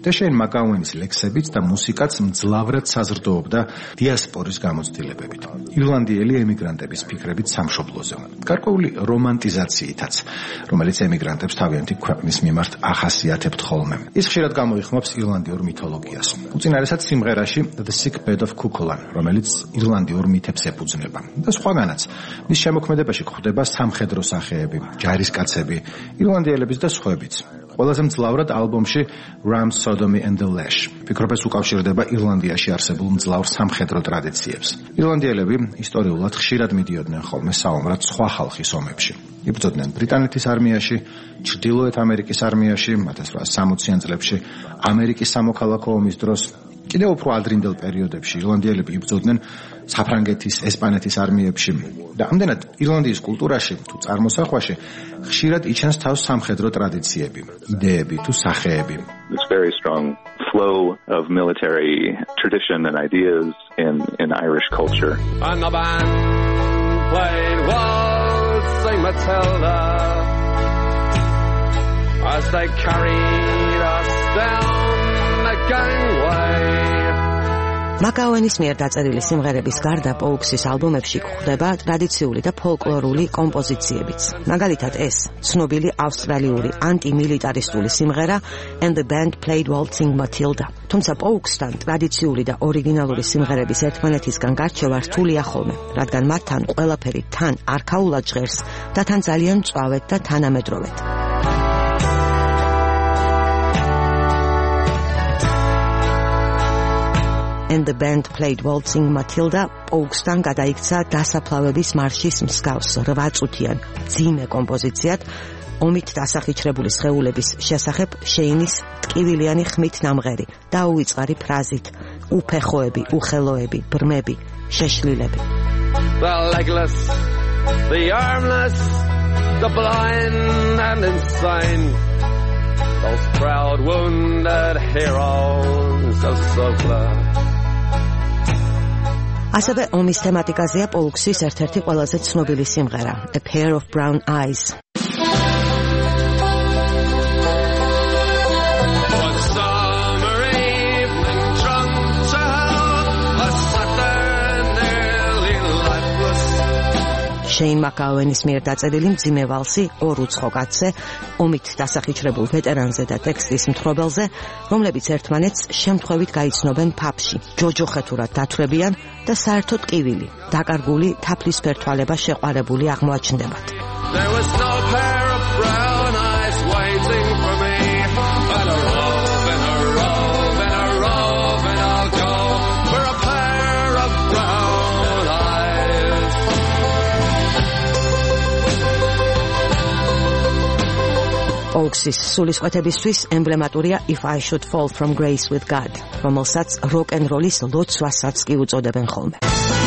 და შეინ მაკაუენის ლექსებით და მუსიკაც მძლავრად საზრდოობდა დიასპორის გამოცდილებებით. ირლანდიელი ემიგრანტების ფიქრებით სამშობლოზე. გარკვეული რომანტიზაციითაც, რომელიც ემიგრანტებს თავიანთი ქვეყნის მიმართ ახასიათებთ ხოლმე. ის ხშირად გამოიხმობს ირლანდიურ მითოლოგიას. უწინარესად სიმღერაში The Sick Bed of Cuchulainn, რომელიც ირლანდიურ მითებს ეფუძნება. და სხვაგანაც, მის შემოქმედებაში გვხვდება სამხედრო სახეები, ჯარისკაცები, ირლანდიელების და სხვაებიც. ყველაზე მძლავრად ალბომში Ram Sodomy and the Lash. ფიქრობ ეს უკავშირდება ირლანდიაში არსებულ მძლავრ სამხედრო ტრადიციებს. ირლანდიელები ისტორიულად ხშირად მიდიოდნენ ხოლმე საომრად სხვა ხალხის ომებში. იბრძოდნენ ბრიტანეთის არმიაში, ჩრდილოეთ ამერიკის არმიაში 1860-იან წლებში, ამერიკის სამოქალაქო ომის დროს. კიდევ უფრო ადრინდელ პერიოდებში ირლანდიელები იბრძოდნენ საფრანგეთის, ესპანეთის არმიებში. და ამდენად ირლანდიის კულტურაში თუ წარმოსახვაში ხშირად იჩენს თავს სამხედრო ტრადიციები, იდეები თუ სახეები. This very strong flow of military tradition and ideas in Irish culture. And the band played Waltzing Matilda as they carried us down the gangway. მაკაუენის მიერ დაწერილი სიმღერების გარდა პოუქსის ალბომებში გვხვდება ტრადიციული და ფოლკლორული კომპოზიციებიც. მაგალითად ეს ცნობილი ავსტრალიური ანტიმილიტარისტული სიმღერა And the Band Played Waltzing Matilda. თუმცა პოუქსთან ტრადიციული და ორიგინალური სიმღერების ერთმანეთისგან გარჩევა რთულია ხოლმე, რადგან მათთან ყველაფერი თან არქაულად ჟღერს და თან ძალიან მწვავედ და თანამედროვედ. And the Band Played Waltzing Matilda პოუქსთან გადაიქცა დასაფლავების მარშის მსგავს 8 წუთიან ძიმე კომპოზიციად ომით დასახიჩრებული სხეულების შესახებ შეინის ტკივილიანი ხმით ნამღერი და უიწყარი ფრაზით უფეხოები, უხელოები, ბრმები, შეშლილები. The legless, the armless, the blind and insane, those proud wounded heroes of Suvla. ასევე ომის თემატიკაზეა პოუქსის ერთ-ერთი ყველაზე ცნობილი სიმღერა A Pair of Brown Eyes. შეინ მაკაუენის მიერ დაწერილი მძიმე ვალსი ორ უცხო კაცზე, ომით დასახიჩრებულ ვეტერანზე და ტექსტის მთხრობელზე, რომლებიც ერთმანეთს შემთხვევით გაიცნობენ ფაბში, ჯოჯოხეთურად დათვრებიან და საერთოდ ტკივილი, დაკარგული თაფლისფერ თვალება შეყვარებული აღმოაჩნდებათ. There was no pair of brown eyes waiting for me, but a rove and a rove and a rove and I'll go for a pair of brown eyes. პოუქსის სულისკვეთებისთვის ემბლემატურია If I Should Fall From Grace With God, რომელსაც როკ-ენ-როლის ლოცვასაც კი უწოდებენ ხოლმე.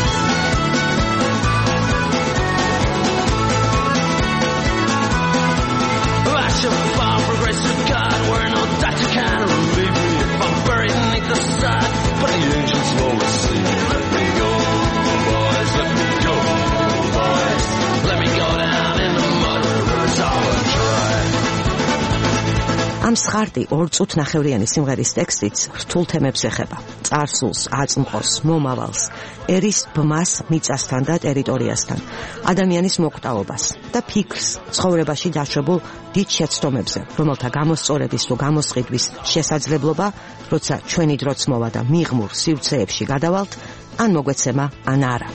ამ სხარტი 2 წუთნახევრიანი სიმღერის ტექსტიც რთულ თემებს ეხება. წარსულს, აწმყოს, მომავალს, ერის ბმას მიწასთან და ტერიტორიასთან, ადამიანის მოკვდაობას და ფიქრს ცხოვრებაში დაშვებულ დიდ შეცდომებზე, რომელთა გამოსწორების თუ გამოსყიდვის შესაძლებლობა, როცა ჩვენი დროც მოვა და მიღმურ სივრცეებში გადავალთ, ან მოგვეცემა, ან არა.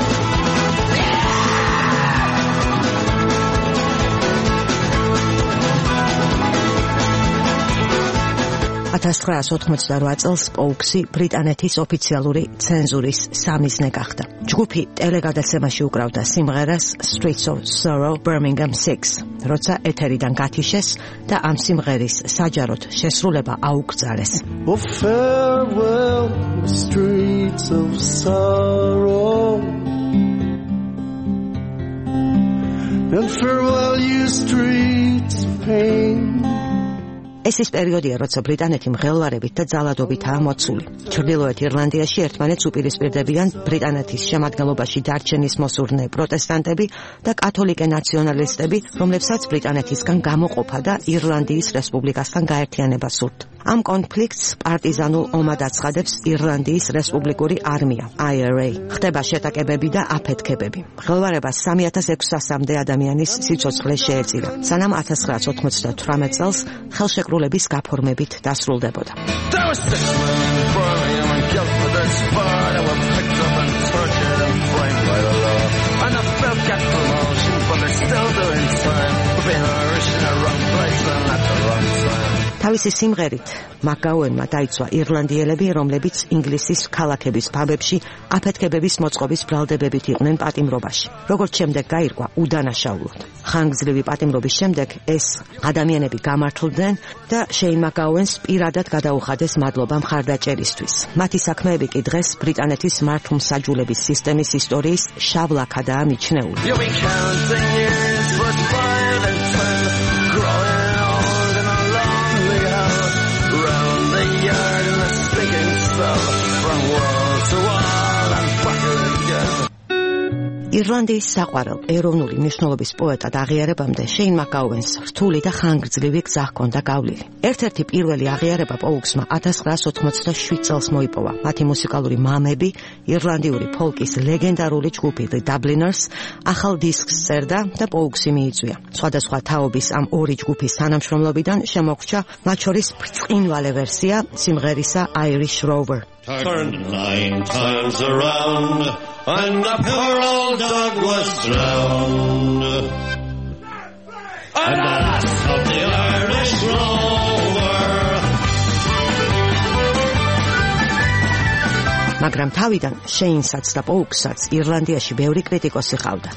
1988 წელს პოუქსი ბრიტანეთის ოფიციალური ცენზურის სამიზნე გახდა. ჯგუფი ტელეგადაცემაში უკრავდა სიმღერას Streets of Sorrow Birmingham 6, როცა ეთერიდან გათიშეს და ამ სიმღერის საჯაროდ შესრულება აუკრძალეს. Oh farewell the streets of sorrow and farewell you streets of pain. ეს ის პერიოდია, როცა ბრიტანეთი მღელვარებით და ძალადობითაა მოცული. ჩრდილოეთ ირლანდიაში ერთმანეთს უპირისპირდებიან ბრიტანეთის შემადგენლობაში დარჩენის მოსურნე პროტესტანტები და კათოლიკე ნაციონალისტები, რომლებსაც ბრიტანეთისგან გამოყოფა და ირლანდიის რესპუბლიკასთან გაერთიანება სურთ. ამ კონფლიქტს პარტიზანულ ომად აცხადებს ირლანდიის რესპუბლიკური არმია IRA. ხდება შეტაკებები და აფეთქებები. მღელვარებას 3600-მდე ადამიანის სიცოცხლე შეეწირა, სანამ 1998 წელს ხელშეკრულების გაფორმებით დასრულდებოდა. თავისი სიმღერით მაკგაუენმა დაიცვა ირლანდიელები, რომლებიც ინგლისის ქალაქების ფაბებში აფეთქებების მოწყობის ბრალდებებით იყვნენ პატიმრობაში. როგორც შემდეგ გაირკვა უდანაშაულოდ. ხანგრძლივი პატიმრობის შემდეგ ეს ადამიანები გამართლდნენ და შეინ მაკგაუენს პირადად გადაუხადეს მადლობა მხარდაჭერისთვის. მათი საქმეები კი დღეს ბრიტანეთის მართლმსაჯულების სისტემის ისტორიის შავ ლაქადაა მიჩნეული. ირლანდიის საყვარელ ეროვნული მნიშვნელობის პოეტად აღიარებამდე შეინ მაკგაუენს რთული და ხანგრძლივი გზა ჰქონდა გავლილი. ერთ-ერთი პირველი აღიარება პოუქსმა 1987 წელს მოიპოვა. მათი მუსიკალური მამები, ირლანდიური ფოლკის ლეგენდარული ჯგუფი The Dubliners, ახალ დისკს წერდა და პოუქსი მიიწვია. სხვადასხვა თაობის ამ ორი ჯგუფის თანამშრომლობიდან შემოგვჭა მათ შორის ბრწყინვალე ვერსია სიმღერისა Irish Rover. Turned 9 times around, and the poor old dog was drowned. And the last of the Irish Rover. მაგრამ თავიდან შეინსაც და პოუკსაც ირლანდიაში ბევრი კრიტიკოსი ჰყავდათ.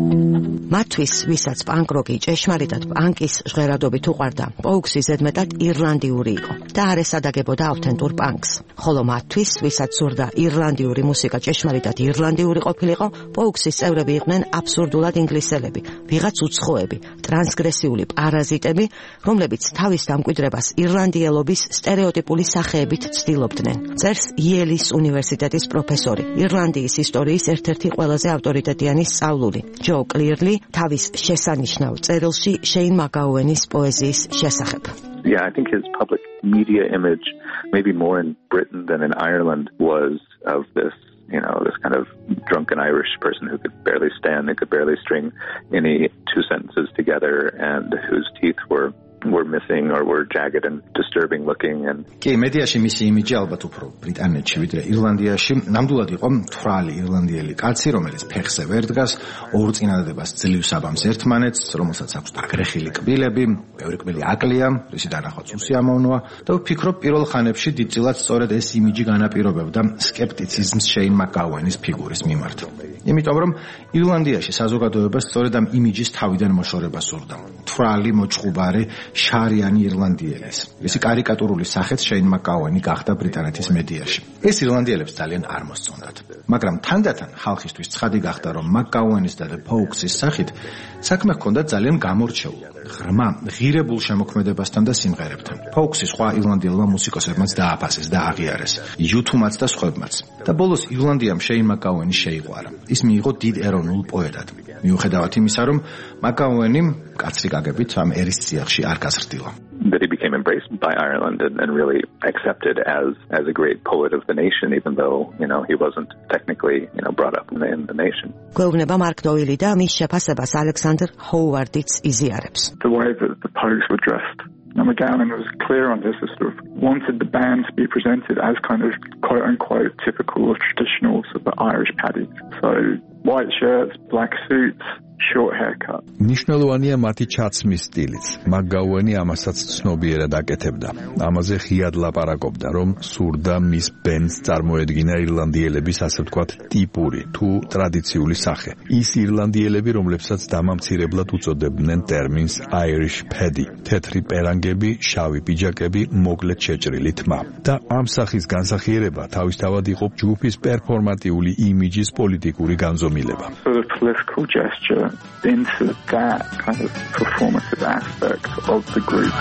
მათთვის, ვისაც პანკ-როკი ჭეშმარიტად პანკის ჟღერადობით უყვარდა, პოუქსი ზედმეტად ირლანდიური იყო და არ ესადაგებოდა ავთენტურ პანკს. ხოლო მათთვის, ვისაც სურდა ირლანდიური მუსიკა ჭეშმარიტად ირლანდიური ყოფილიყო, პოუქსის წევრები იყვნენ აბსურდულად ინგლისელები, ვიღაც უცხოები, ტრანსგრესიული პარაზიტები, რომლებიც თავის დამკვიდრებას ირლანდიელობის სტერეოტიპული სახეებით ცდილობდნენ. წერს იელის უნივერსიტეტის პროფესორი, ირლანდიის ისტორიის ერთ-ერთი ყველაზე ავტორიტეტიანი სწავლული, ჯო კლირლი, თავის შესანიშნავ წერილში შეინ მაკგაუენის პოეზიის შესახებ. Yeah, I think his public media image, maybe more in Britain than in Ireland, was of this kind of drunken Irish person who could barely stand and could barely string any two sentences together and whose teeth were missing or were jagged and disturbing looking. And კი, მედიაში მისი იმიჯი ალბათ უფრო ბრიტანეთში ვიდრე ირლანდიაში. ნამდვილად იყო მთვრალი ირლანდიელი კაცი, რომელიც ფეხზე ვერ დგას, ორ წინადადებას ძლივს აბამს ერთმანეთს, რომელსაც აქვს დაგრეხილი კბილები, ბევრი კბილი აკლია, რისი დანახვაც უსიამოვნოა და ვფიქრობ პირველ ხანებში დიდწილად სწორედ ეს იმიჯი განაპირობებდა სკეპტიციზმს შეინ მაკგაუენის ფიგურის მიმართ. იმიტომ რომ ირლანდიაში საზოგადოებას სწორედ ამ იმიჯის თავიდან მოშორება სურდა. მთვრალი, მოჭყუბარი, შარიანი ირლანდიელის. ისი კარიკატურული სახეც შეინ მაკგაუენი გახდა ბრიტანეთის მედიაში. ეს ირლანდიელებს ძალიან არ მოსწონდათ. მაგრამ თანდათან ხალხისთვის ცხადი გახდა, რომ მაკგაუენის და პოუქსის სახით საქმე ჰქონდა ძალიან გამორჩეულ, ღრმა, ღირებულ შემოქმედებასთან და სიმღერებთან. პოუქსი სხვა ირლანდიელმა მუსიკოსებმაც დააფასეს და აღიარეს, YouTube-მაც და სხვებმაც. და ბოლოს ირლანდიამ შეინ მაკგაუენი შეიყვარა. ის მიიღო დიდ ეროვნულ პოეტად. მიუხედავად იმისა, რომ მაკგაუენი კაცრი გაგებით ამ ერის წიაღში არ გაზრდილა. That he became embraced by Ireland and really accepted as a great poet of the nation, even though, he wasn't technically, brought up in the nation. გვეუბნება მარკ დოილი და მის შეფასებას ალექსანდრ ჰოუარდიც იზიარებს. The way that the Pogues were dressed. McGowan was clear on this, sort of wanted the band to be presented as kind of quote-unquote typical or traditional sort of Irish paddies. So white shirts, black suits, short haircut. ნიშნულოვანია მათი ჩაცმის სტილიც. მაკგაუენი ამასაც ცნობიერად აკეთებდა. ამაზე ღიად ლაპარაკობდა, რომ სურდა მის ბენდს წარმოედგინა ირლანდიელების ასე ვთქვათ ტიპური თუ ტრადიციული სახე. ის ირლანდიელები, რომლებსაც დამამცირებლად უწოდებდნენ ტერმინს Irish paddy, თეთრი პერანგები, შავი პიჯაკები, მოკლედ შეჭრილი თმა. და ამ სახის განსახიერება თავისთავად იყო ჯგუფის პერფორმატიული იმიჯის პოლიტიკური განზომილება. Sort of political gesture into that kind of performative aspect of the group.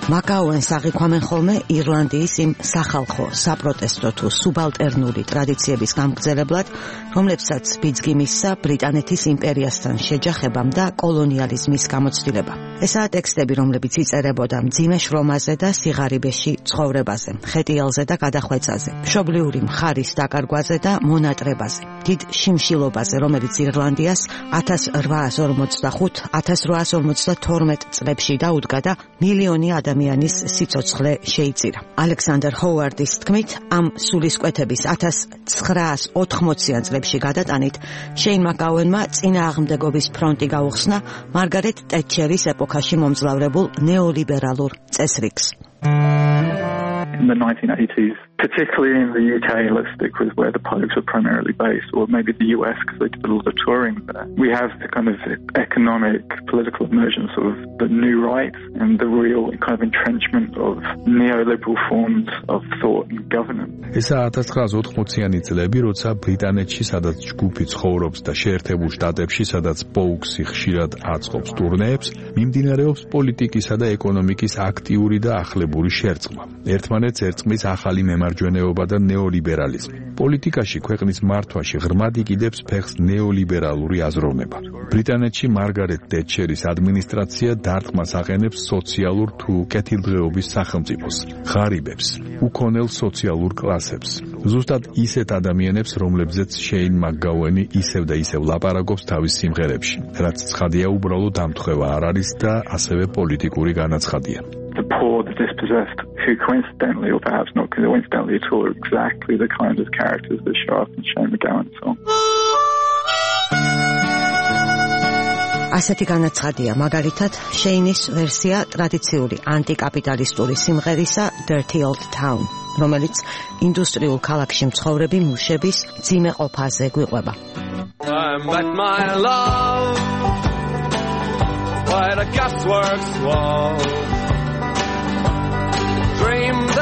მაკაუენს აღიქვამენ ხოლმე ირლანდიის იმ სახალხო, საპროტესტო თუ სუბალტერნული ტრადიციების გამგზელებლად, რომლებსაც ბიძგიმისსა ბრიტანეთის იმპერიასთან შეჯახებამ და კოლონიალიზმის გამოცდილება. ესაა ტექსტები, რომლებიც იწერებოდა მძიმე შრომაზე და სიღარიბეში ცხოვრებაზე, ხეტიალზე და გადახვეწაზე, მშობლიური მხარის დაკარგვაზე და მონატრებაზე, დიდ შიმშილობაზე, რომელიც ირლანდიას 1845-1852 წლებში დაუდგა და მილიონი ადამიანის სიცოცხლე შეიწირა. ალექსანდერ ჰოუარდის თქმით, ამ სულისკვეთების 1980-იან წლებში გადატანით, შეინ მაკაუენმა წინააღმდეგობის ფრონტი გაუხსნა მარგარეტ ტეტჩერის ეპოქაში მომძლავრებულ ნეოლიბერალურ წესრიგს. In the 1980s, particularly in the UK, let's stick with where the Pogues were primarily based, or maybe the US because they did a lot of touring there. We have the kind of economic, political emergence of the new right and the real kind of entrenchment of neoliberal forms of thought and governance. ესა 1980-იანი წლები, როცა ბრიტანეთში, სადაც ჯგუფი ცხოვრობს და შეერთებულ შტატებში, სადაც პოუქსი ხშირად აწყობს ტურნეებს, მიმდინარეობს პოლიტიკისა და ეკონომიკის აქტიური და ახლებური შერწყმა. ერთმანეთს ერწყმის ახალი მემარჯვენეობა და ნეოლიბერალიზმი. პოლიტიკაში ქვეყნის მართვაში ღრმად იკიდებს ფეხს ნეოლიბერალური აზროვნება. ბრიტანეთში მარგარეტ ტეტჩერის ადმინისტრაცია დარტყმას აყენებს სოციალურ თუ კეთილდღეობის სახელმწიფოს, ღარიბებს, უქონელ სოციალურ კლასებს. ზუსტად ისეთ ადამიანებს, რომლებზეც შეინ მაკგაუენი ისევ და ისევ ლაპარაკობს თავის სიმღერებში, რაც ცხადია უბრალოდ ამთხვევა არ არის და ასევე პოლიტიკური განაცხადია. The poor, the dispossessed, who coincidentally, or perhaps not coincidentally at all, are exactly the kind of characters that show up in Shane MacGowan's song. ასეთი განაცხადია მაგალითად შეინის ვერსია ტრადიციული ანტიკაპიტალისტური სიმღერისა Dirty Old Town, რომელიც ინდუსტრიულ ქალაქში მცხოვრები მუშების ძიმეყოფაზე გვიყვება. I met my love by the gasworks wall. Dream the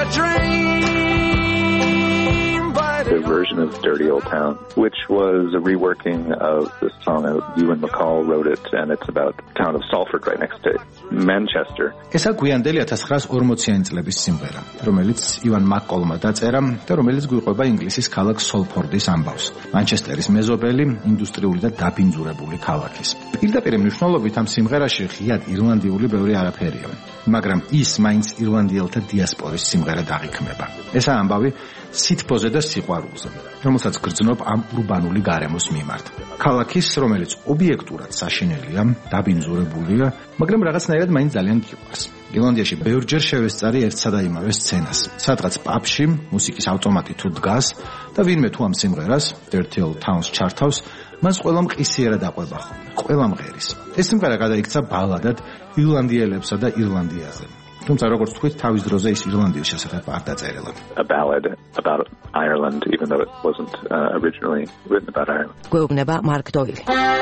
dream by The version of Dirty Old Town, which was a reworking of this song. Ewan McCall wrote it, and it's about the town of Salford right next to Manchester. ესა გვიანდელი 1940-იანი წლების სიმღერა, რომელიც ივან მაკკოლმა დაწერა და რომელიც გვიყვება ინგლისის ქალაქ სოლფორდის ამბავს, მანჩესტერის მეზობელი, ინდუსტრიული და დაბინძურებული ქალაქის. პირდაპირ მნიშვნელობით ამ სიმღერაში ღიად ირლანდიული ბევრი არაფერია, მაგრამ ის მაინც ირლანდიელთა დიასპორის სიმღერად აღიქმება. ესა ამბავი სითბოზე და სიყვარულზე, რომელსაც გრძნობ ამ ურბანული გარემოს მიმართ. ქალაქის, რომელიც ობიექტურად საშინელია, დაბინძურებულია, მაგრამ რაღაცნაირად მაინც ძალიან გიყვარს. ირლანდიაში ბევრჯერ შევესწარი ერთსა და იმავე სცენას, სადღაც პაბში მუსიკის ავტომატი თუ დგას და ვინმე თუ ამ სიმღერას Dirty Old Towns ჩართავს, მას ყველა მყისიერად აყვება ხოლმე, ყველა მღერის. ეს სიმღერა გადაიქცა ბალადად ირლანდიელებსა და ირლანდიაზე. თუმცა როგორც თქვით, თავის დროზე ის ირლანდიის შესახებ არ დაწერილა. A ballad about Ireland, even though it wasn't originally written about Ireland. გვეუბნება მარკ დოილი.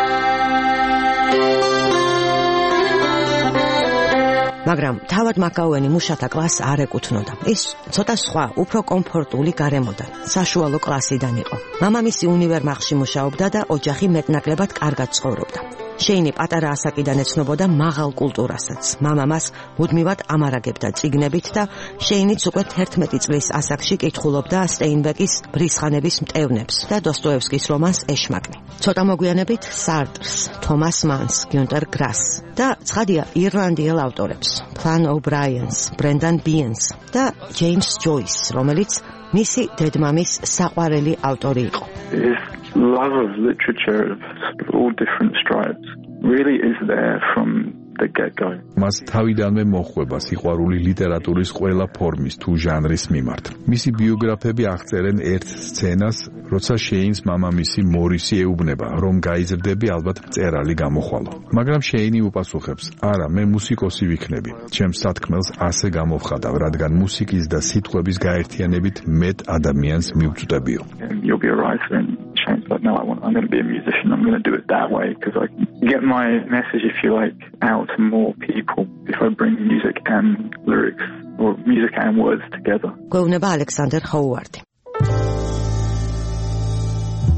მაგრამ თავად მაკაუენი მუშათა კლასს არ ეკუთვნოდა. ის ცოტა სხვა, უფრო კომფორტული გარემოდან, საშუალო კლასიდან იყო. მამამისი უნივერმაღში მუშაობდა და ოჯახი მეტნაკლებად კარგად ცხოვრობდა. შეინი პატარა ასაკიდან ეცნობოდა მაღალ კულტურასაც. მამა მას მუდმივად ამარაგებდა წიგნებით და შეინიც უკვე 11 წლის ასაკში კითხულობდა სტეინბეკის ბრისხანების მტევნებს და დოსტოევსკის რომანს ეშმაკნი. ცოტა მოგვიანებით სარტრს, თომას მანს, გიუნტერ გრასს და ცხადია ირლანდიელ ავტორებს, პლან ობრაიანს, ბრენდან ბიენს და ჯეიმს ჯოისს, რომელიც მისი დედმამის საყვარელი ავტორი იყო. Love of literature of all different stripes really is there from the get-go. მას თავიდანვე მოხვება სიყვარული ლიტერატურის ყველა ფორმის თუ ჟანრის მიმართ. მისი ბიოგრაფები აღწერენ ერთ სცენას, როცა შეინს მამამისი მორისი ეუბნება, რომ გაიზრდები ალბათ მწერალი გამოხვალო. მაგრამ შეინი უპასუხებს, არა, მე მუსიკოსი ვიქნები. ჩემს სათქმელს ასე გამოვხატავ, რადგან მუსიკის და სიტყვების გაერთიანებით მეტ ადამიანს მივწვდებიო. You'll be a writer and Shane's like, no, I'm going to be a musician. I'm going to do it that way because I can get my message, if you like, out to more people if I bring music and lyrics or music and words together. გვეუბნება ალექსანდერ ჰოუარდი.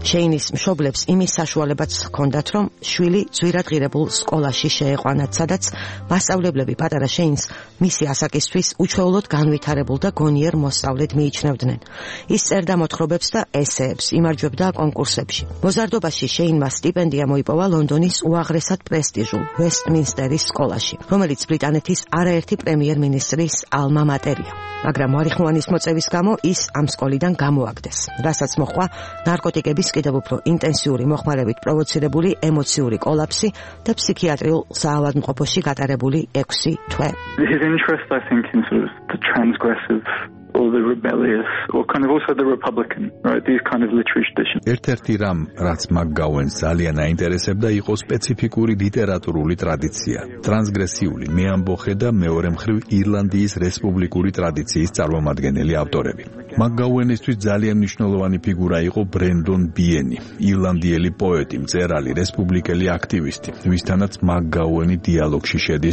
შეინის მშობლებს იმის საშუალებაც ჰქონდათ, რომ შვილი ძვირადღირებულ სკოლაში შეეყვანათ, სადაც მასწავლებლები პატარა შეინს მისი ასაკისთვის უჩვეულოდ განვითარებულ და გონიერ მოსწავლედ მიიჩნევდნენ. ის წერდა მოთხრობებს და ესეებს, იმარჯვებდა კონკურსებში. მოზარდობაში შეინმა სტიპენდია მოიპოვა ლონდონის უაღრესად პრესტიჟულ ვესტმინსტერის სკოლაში, რომელიც ბრიტანეთის არაერთი პრემიერ-მინისტრის ალმა მატერია. მაგრამ მარიხუანის მოწევის გამო ის ამ სკოლიდან გამოაგდეს, რასაც მოჰყვა ნარკოტიკების კიდევ უფრო ინტენსიური მოხმარებით პროვოცირებული ემოციური კოლაფსი და ფსიქიატრიულ საავადმყოფოში გატარებული 6 თვე. His interest, I think, in sort of the transgressive or the rebellious or kind of also the Republican, right? These kind of literary traditions. ერთ-ერთი რამ, რაც McGowan ძალიან აინტერესებდა, იყო სპეციფიკური ლიტერატურული ტრადიცია, ტრანსგრესიული, მეამბოხე და მეორე მხრივ ირლანდიის რესპუბლიკური ტრადიციის წარმომადგენელი ავტორები. McGowan-ისთვის ძალიან მნიშვნელოვანი ფიგურა იყო ბრენდონ ბიენი, ირლანდიელი პოეტი, მწერალი, რესპუბლიკელი აქტივისტი, ვისთანაც McGowan-ი დიალოგში შედის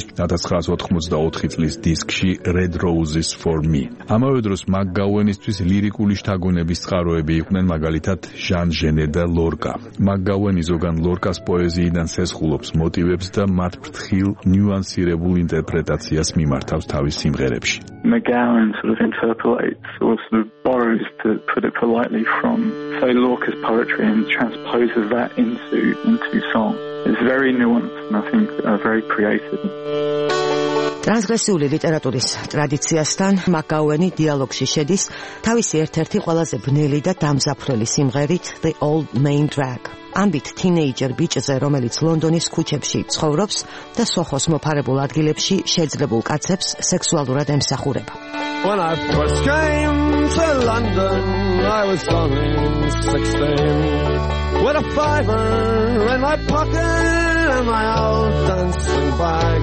1984 წლის დისკში Red Roses for Me. ამავე დროს McGowan-ისთვის ლირიკული შთაგონების წყაროები იყვნენ მაგალითად ჟან ჟენე და ლორკა. McGowan-ი ზოგან ლორკას პოეზიიდან სესხულობს მოტივებს და მათ ფრთხილ, ნიუანსირებულ ინტერპრეტაციას მიმართავს თავის სიმღერებში. McGowan sort of interpolates or sort of borrows, to put it politely, from, say, Lorca's poetry and transposes that into song. It's very nuanced and I think very creative. ტრანსგრესიული ლიტერატურის ტრადიციასთან McGowan-ი დიალოგში შედის თავისი ერთ-ერთი ყველაზე ბნელი და დამზაფრელი სიმღერით The Old Main Drag. ამბით თინეიჯერ ბიჭზე, რომელიც ლონდონის ქუჩებში ცხოვრობს და სოხოს მოფარებულ ადგილებში შეძლებულ კაცებს სექსუალურად ემსახურება. When I first came to London, I was only 16, with a fiver in my pocket and my old dancing bag.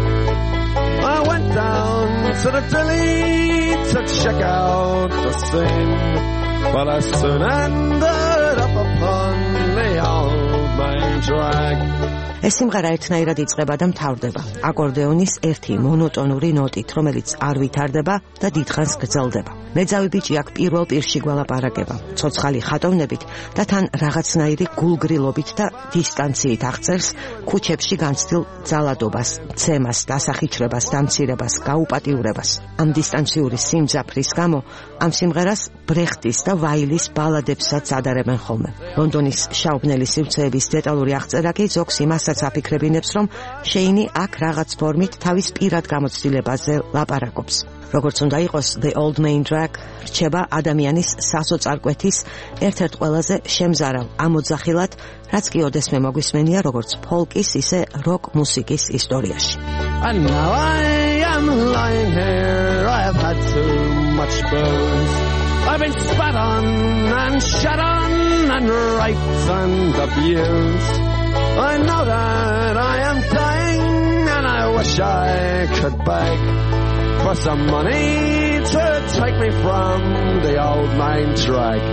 I went down to the deli to check out the scene, but I soon ended up upon the old main drag. ეს სიმღერა ერთნაირად იწყება და მთავრდება აკორდეონის ერთი მონოტონური ნოტით, რომელიც არ ვითარდება და დიდხანს გრძელდება. მეძავი ბიჭი აქ პირველ პირში გველაპარაკება, ცოცხალი ხატოვნებით და თან რაღაცნაირი გულგრილობით და დისტანციით აღწერს ქუჩებში განცდილ ძალადობას, ცემას, დასახიჩრებას, დამცირებას, გაუპატიურებას. ამ დისტანციური სიმძაფრის გამო ამ სიმღერას ბრეხტის და ვაილის ბალადებსაც ადარებენ ხოლმე. ლონდონის შავბნელი სივრცეების დეტალური აღწერა კი ზოგს იმასაც აფიქრებინებს, რომ შეინი აქ რაღაც ფორმით თავის პირად გამოცდილებაზე ლაპარაკობს. როგორც უნდა იყოს, The Old Main Drag რჩება ადამიანის სასოწარკვეთის ერთ-ერთ ყველაზე შემზარავ ამოძახილად, რაც კი ოდესმე მოგვისმენია როგორც ფოლკის, ისე როკ მუსიკის ისტორიაში. And now I am lying here, I have had too much booze. I've been spat on and shat on and raped and abused. I know that I am dying and I wish I could beg for some money to take me from the old main drag.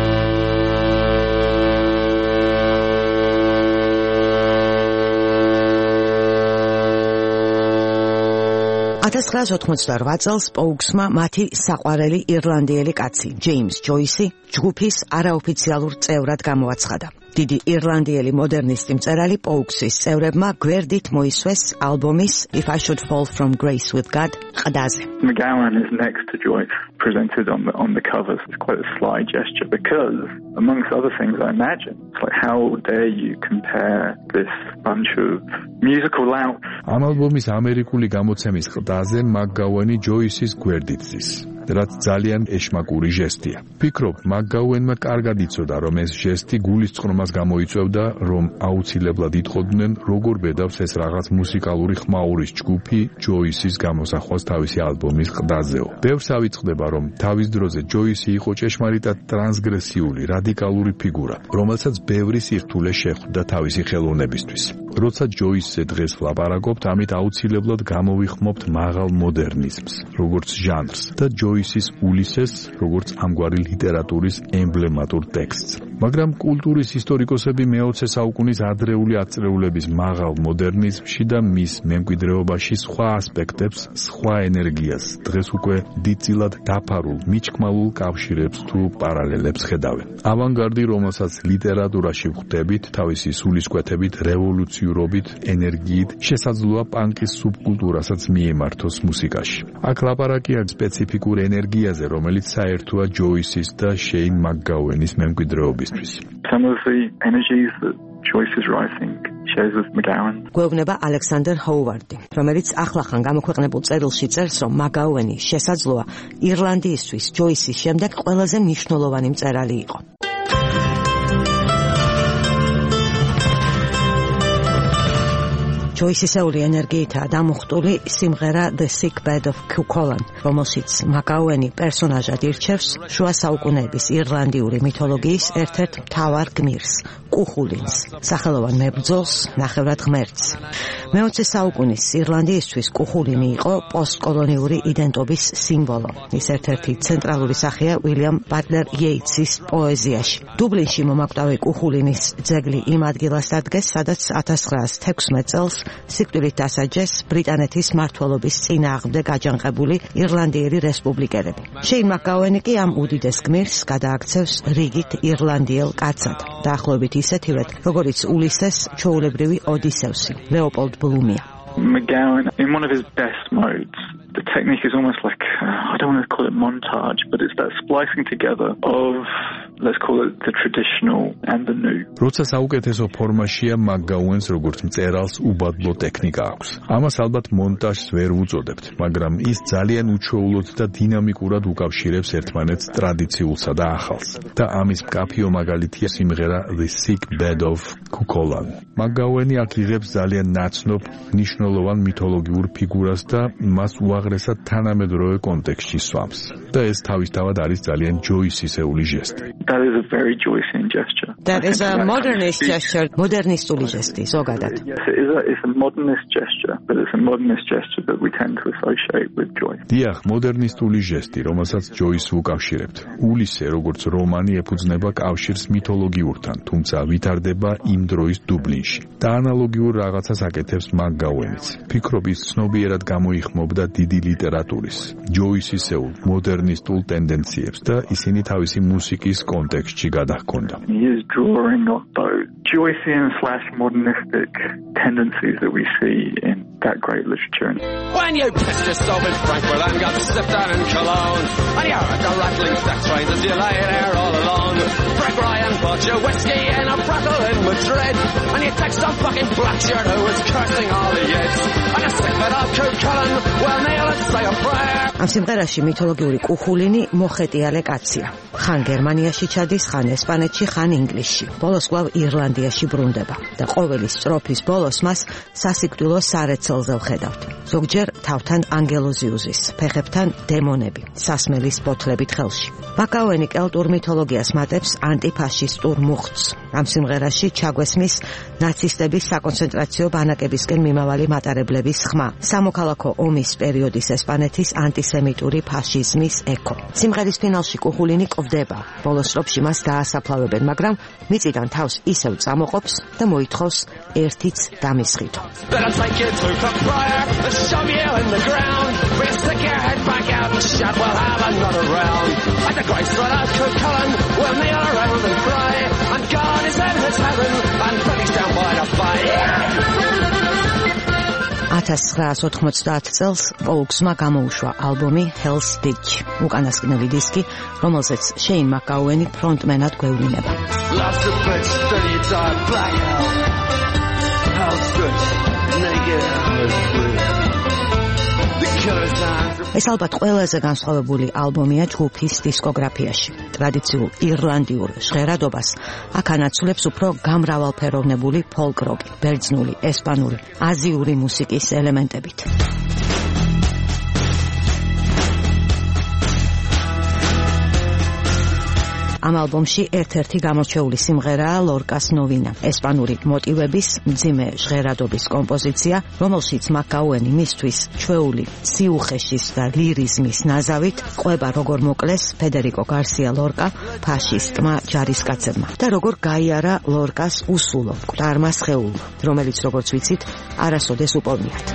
1988 წელს პოუქსმა მათი საყვარელი ირლანდიელი კაცი, ჯეიმს ჯოისი, ჯგუფის არაოფიციალურ წევრად გამოაცხადა. დიდი ირლანდიელი მოდერნისტი მწერალი პოუქსის წევრებმა გვერდით მოისვეს ალბომის If I Should Fall From Grace With God ყდაზე. McGowan is next to Joyce, presented on the covers. It's quite a sly gesture because, amongst other things, I imagine, it's like, how dare you compare this bunch of musical louts. ამ ალბომის ამერიკული გამოცემის ყდაზე McGowan-ი ჯოისის გვერდით ზის, რაც ძალიან ეშმაკური ჟესტია. ფიქრობ, McGowan-მა კარგად იცოდა, რომ ეს ჟესტი გულისწყრომას გამოიწვევდა, რომ აუცილებლად იტყოდნენ, როგორ ბედავს ეს რაღაც მუსიკალური ხმაურის ჯგუფი ჯოისის გამოსახვას თავისი ალბომის ყდაზეო. ბევრს ავიწყდება, რომ თავის დროზე ჯოისი იყო ჭეშმარიტად ტრანსგრესიული, რადიკალური ფიგურა, რომელსაც ბევრი სირთულე შეხვდა თავისი ხელოვნებისთვის. როცა ჯოისზე დღეს ვლაპარაკობთ, ამით აუცილებლად გამოვიხმობთ მაღალ მოდერნიზმს, როგორც ჟანრს და ჯოისის ულისეს, როგორც ამგვარი ლიტერატურის ემბლემატურ ტექსტს. მაგრამ კულტურის ისტორიკოსები მე-20 საუკუნის ადრეული ათწლეულების მაღალ მოდერნიზმში და მის მემკვიდრეობაში სხვა ასპექტებს, სხვა ენერგიას, დღეს უკვე დიდწილად დაფარულ, მიჩქმალულ კავშირებს თუ პარალელებს ხედავენ. ავანგარდი, რომელსაც ლიტერატურაში ვხვდებით, თავისი სულისკვეთებით, რევოლუციურობით, ენერგიით, შესაძლოა პანკის სუბკულტურასაც მიემართოს მუსიკაში. აქ ლაპარაკია სპეციფიკურ ენერგიაზე, რომელიც საერთოა ჯოისის და შეინ მაკგაუენის მემკვიდრეობისთვის. Some of the energies that Joyce is writing shares with McGowan. გვეუბნება ალექსანდერ ჰოუვარდი, რომელიც ახლახან გამოქვეყნებულ წერილში წერს, რომ მაკგაუენი შესაძლოა ირლანდიისთვის ჯოისის შემდეგ ყველაზე მნიშვნელოვანი მწერალი იყო. ჯოისისეული ენერგიითაა დამუხტული სიმღერა The Sick Bed of Cuchulainn, რომელშიც მაკგაუენი პერსონაჟად ირჩევს შუა საუკუნეების ირლანდიური მითოლოგიის ერთ-ერთ მთავარ გმირს, კუხულინს, სახელოვან მებრძოლს, ნახევრად ღმერთს. მე-20 საუკუნის ირლანდიისთვის კუხულინი იყო პოსტკოლონიური იდენტობის სიმბოლო. ის ერთ-ერთი ცენტრალური სახეა უილიამ ბატლერ იეიტსის პოეზიაში. დუბლინში მომაკვდავი კუხულინის ძეგლი იმ ადგილას დადგეს, სადაც 1916 წელს სიკვდილით დასაჯეს ბრიტანეთის მმართველობის წინააღმდეგ აჯანყებული ირლანდიელი რესპუბლიკელები. შეინ მაკგაუენი კი ამ უდიდეს გმირს გადააქცევს რიგით ირლანდიელ კაცად, დაახლოებით ისეთივედ, როგორც ულისეს ჩვეულებრივი ოდისევსი, ლეოპოლდ ბლუმია. McGowan, in one of his best modes, the technique is almost like, I don't want to call it montage, but it's that splicing together of, let's call it the traditional and the new. როცა საუკეთესო ფორმაშია მაკგაუენს როგორც მწერალს უბადლო ტექნიკა აქვს. ამას ალბათ მონტაჟს ვერ ვუწოდებთ, მაგრამ ის ძალიან უჩვეულოდ და დინამიკურად უკავშირებს ერთმანეთს ტრადიციულსა და ახალს. და ამის მკაფიო მაგალითია სიმღერა The Sick Bed of Cuchulainn. მაკგაუენი აქ იღებს ძალიან ნაცნობ, მნიშვნელოვან მითოლოგიურ ფიგურას და მას უაღრესად თანამედროვე კონტექსტში swams. და ეს თავისთავად არის ძალიან ჯოისისეული ჟესტი. That is a very Joycean gesture. That is a modernist gesture, მოდერნისტული ჟესტი ზოგადად. Yes, it's a modernist gesture, but it's a modernist gesture that we tend to associate with Joyce. დიახ, მოდერნისტული ჟესტი, რომელსაც ჯოისს ვუკავშირებთ. ულისე, როგორც რომანი, ეფუძნება კავშირს მითოლოგიურთან, თუმცა ვითარდება იმ დროის დუბლინში. და ანალოგიურ რაღაცას აკეთებს მაკგაუენიც. ფიქრობ, ის ცნობიერად გამოიხმობდა დიდი ლიტერატურის, ჯოისისეულ, მოდერნისტულ ტენდენციებს და ისინი თავისი მუსიკის კონტექსტში გადაჰქონდა. He is drawing on those Joycean/modernistic tendencies that we see in that great literature. When you pissed yourself in Frankfurt and got slipped out in Cologne, and you heard the rattling sex trains as you lay there all alone, Greg Ryan bought you whiskey in a brothel in Madrid, and you text some fucking black shirt who was cursing all the yids, and a sick bed of Cuchulainn, well kneel and say a prayer. ამ სიმღერაში მითოლოგიური კუხულინი მოხეტიალე კაცია. ხან გერმანიაში ჩადის, ხან ესპანეთში, ხან ინგლისში. ბოლოს კვლავ ირლანდიაში ბრუნდება და ყოველი სტროფის ბოლოს მას სასიკვდილო სარეცელზე ვხედავთ. ზოგჯერ თავთან ანგელოზიუზის, ფეხებთან დემონები, სასმელის ბოთლებით ხელში. მაკგაუენი კელტურ მითოლოგიას მატებს ანტიფაშისტურ მუხტს. ამ სიმღერაში ჩაგვესმის ნაცისტების საკონცენტრაციო ბანაკებისკენ მიმავალი მატარებლების ხმა. სამოქალაქო ომის პერიოდის ესპანეთის ანტისემიტური ფაშიზმის ექო. სიმღერის ფინალში კუხულინი კვდება. ბოლოს სტროფში მას დაასაფლავებენ, მაგრამ მიწიდან თავს ისევ წამოყოფს და მოითხოვს ერთიც დამისხითო. Better take you to a prayer and shove you in the ground. We'll stick your head back out and shout, we'll have another round. At the great side of Cuchulainn, we'll kneel around and cry, and God is in his heaven, and Billy's down by the fire. 1990 წელს პოუქსმა გამოუშვა ალბომი Hell's Ditch, უკანასკნელი დისკი, რომელზეც შეინ მაკგაუენი ფრონტმენად გვევლინება. Lots of bitch, dirty dog, black hell. Hell's Ditch, naked ეს ალბათ ყველაზე განსხვავებული ალბომია ჯგუფის დისკოგრაფიაში. ტრადიციულ ირლანდიურ ჟღერადობას აქ ანაცვლებს უფრო გამრავალფეროვნებული ფოლკ-როკი, ბერძნული, ესპანური, აზიური მუსიკის ელემენტებით. ამ ალბომში ერთ-ერთი გამორჩეული სიმღერაა ლორკას ნოვინა, ესპანური მოტივების მძიმე ჟღერადობის კომპოზიცია, რომელშიც მაკაუენი მისთვის ჩვეული სიუხეშის და ლირიზმის ნაზავით ყვება როგორ მოკლეს ფედერიკო გარსია ლორკა ფაშისტმა ჯარისკაცებმა და როგორ გაიარა ლორკას უსულო მკვდარმა სხეულმა, რომელიც როგორც ვიცით არასოდეს უპოვნიათ.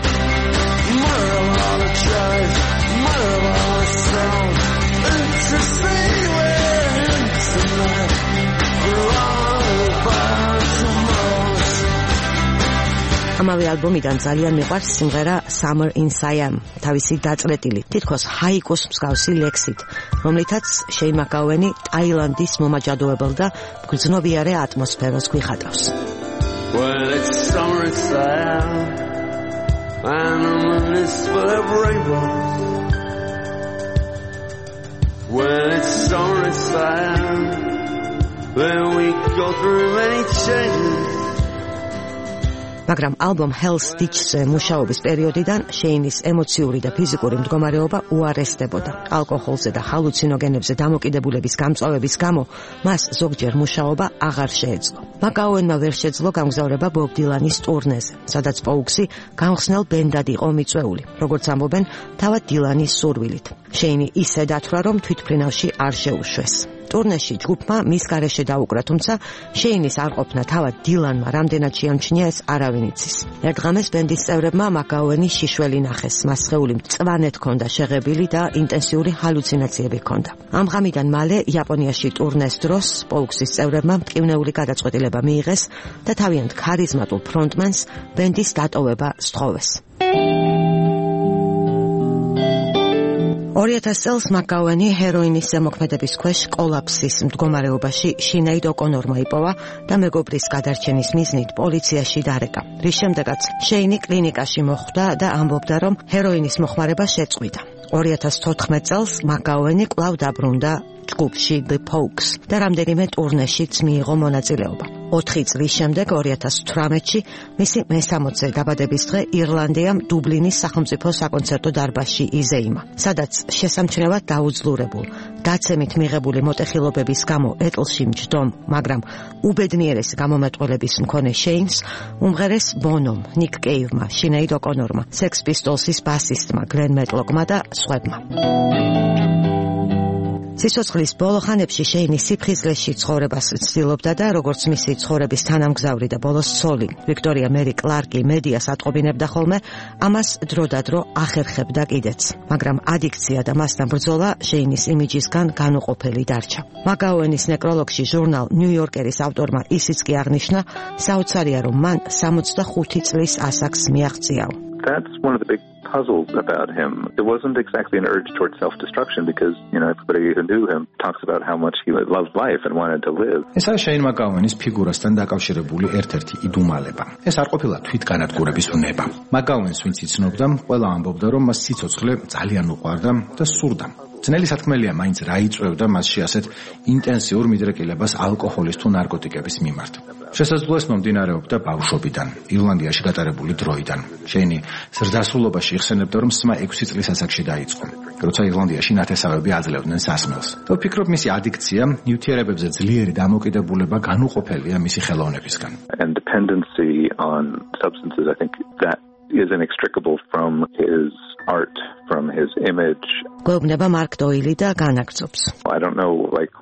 ამავე ალბომიდან ძალიან მიყვარს სიმღერა Summer in Siam, თავისი დაწყრეტილი, თითქოს ჰაიკუს მსგავსი ლექსით, რომლითაც შეინ მაკაუენი ტაილანდის მომაჯადოებელ და გრძნობიარე ატმოსფეროს გვიხატავს. Well, it's summer in Siam, and the moon is full of rainbows. Well, it's summer in Siam, where we go through many changes. მაგრამ ალბომ Hell's Ditch-ზე მუშაობის პერიოდიდან შეინის ემოციური და ფიზიკური მდგომარეობა უარესდებოდა. ალკოჰოლზე და ჰალუცინოგენებზე დამოკიდებულების გამწვავების გამო მას ზოგჯერ მუშაობა აღარ შეეძლო. მაკაუენმა ვერ შეძლო გამგზავრება ბობ დილანის ტურნეზე, სადაც პოუქსი გამხსნელ ბენდად იყო მიწვეული, როგორც ამბობენ, თავად დილანის სურვილით. შეინი ისე დათვრა, რომ თვითმფრინავში არ შეუშვეს. ტურნეში ჯგუფმა მის გარეშე დაუკრა, თუმცა შეინის არ ყოფნა თავად დილანმა რამდენად შეამჩნია ეს არავინ იცის. ერთ ღამეს ბენდის წევრებმა მაკაუენი შიშველი ნახეს, მას სხეული მწვანედ ჰქონდა შეღებილი და ინტენსიური ჰალუცინაციები ჰქონდა. ამ ღამიდან მალე იაპონიაში ტურნეს დროს პოუქსის წევრებმა მტკივნეული გადაწყვეტილება მიიღეს და თავიანთ ქარიზმატულ ფრონტმენს ბენდის დატოვება სთხოვეს. 2000 წელს მაკაუენი ჰეროინის ზემოქმედების ქვეშ კოლაფსის მდგომარეობაში შინეიდ ოკონორმა იპოვა და მეგობრის გადარჩენის მიზნით პოლიციაში დარეკა. რის შემდეგაც შეინი კლინიკაში მოხვდა და ამბობდა, რომ ჰეროინის მოხმარება შეწყვიტა. 2014 წელს მაკაუენი კვლავ დაბრუნდა ჯგუფში The Pogues და რამდენიმე ტურნეშიც მიიღო მონაწილეობა. 4 წლის შემდეგ 2018-ში მისი მე-60-ე დაბადების დღე ირლანდიამ დუბლინის სახელმწიფო საკონცერტო დარბაზში იზეიმა, სადაც შესამჩნევად დაუძლურებულ, დაცემით მიღებული მოტეხილობების გამო ეტლში მჯდომ, მაგრამ უბედნიერესი გამომეტყველების მქონე შეინს უმღერეს ბონომ, ნიკ კეივმა, შინეიდ ოკონორმა, Sex Pistolsის ბასისტმა გლენ მეტლოკმა და სხვებმა. სიცოცხლის ბოლო ხანებში შეინი სიფხიზლეში ცხოვრებას ცდილობდა და როგორც მისი ცხოვრების თანამგზავრი და ბოლოს ცოლი ვიქტორია მერი კლარკი მედიას ატყობინებდა ხოლმე, ამას დროდადრო ახერხებდა კიდეც. მაგრამ ადიქცია და მასთან ბრძოლა შეინის იმიჯისგან განუყოფელი დარჩა. მაკაუენის ნეკროლოგში ჟურნალ ნიუ-იორკერის ავტორმა ისიც კი აღნიშნა, საოცარია რომ მან 65 წლის ასაკს მიაღწიაო. That's one of the big puzzles about him. It wasn't exactly an urge towards self-destruction because, everybody who knew him talks about how much he loved life and wanted to live. ეს არის შეინ მაკაუენის ფიგურასთან დაკავშირებული ერთ-ერთი იდუმალება. ეს არ ყოფილა თვითგანადგურების უნება. მაკაუენს ვინც იცნობდა, ყველა ამბობდა, რომ მას სიცოცხლე ძალიან უყვარდა და სურდა. ძნელი სათქმელია მაინც რა იწვევდა მასში ასეთ ინტენსიურ მიდრეკილებას ალკოჰოლის თუ ნარკოტიკების მიმართ. შესაძლოა ეს მომდინარეობდა ბავშვობიდან, ირლანდიაში გატარებული დროიდან. შეინი ზრდასრულობაში იხსენებდა, რომ სმა 6 წლის ასაკში დაიწყო, როცა ირლანდიაში ნათესავები აძლევდნენ სასმელს. და ვფიქრობ, მისი ადიქცია, ნივთიერებებზე ძლიერი დამოკიდებულება განუყოფელია მისი ხელოვნებისგან. And dependency on substances, I think that is inextricable from his art, from his image. გვეუბნება მარკ დოილი და განაგრძობს. I don't know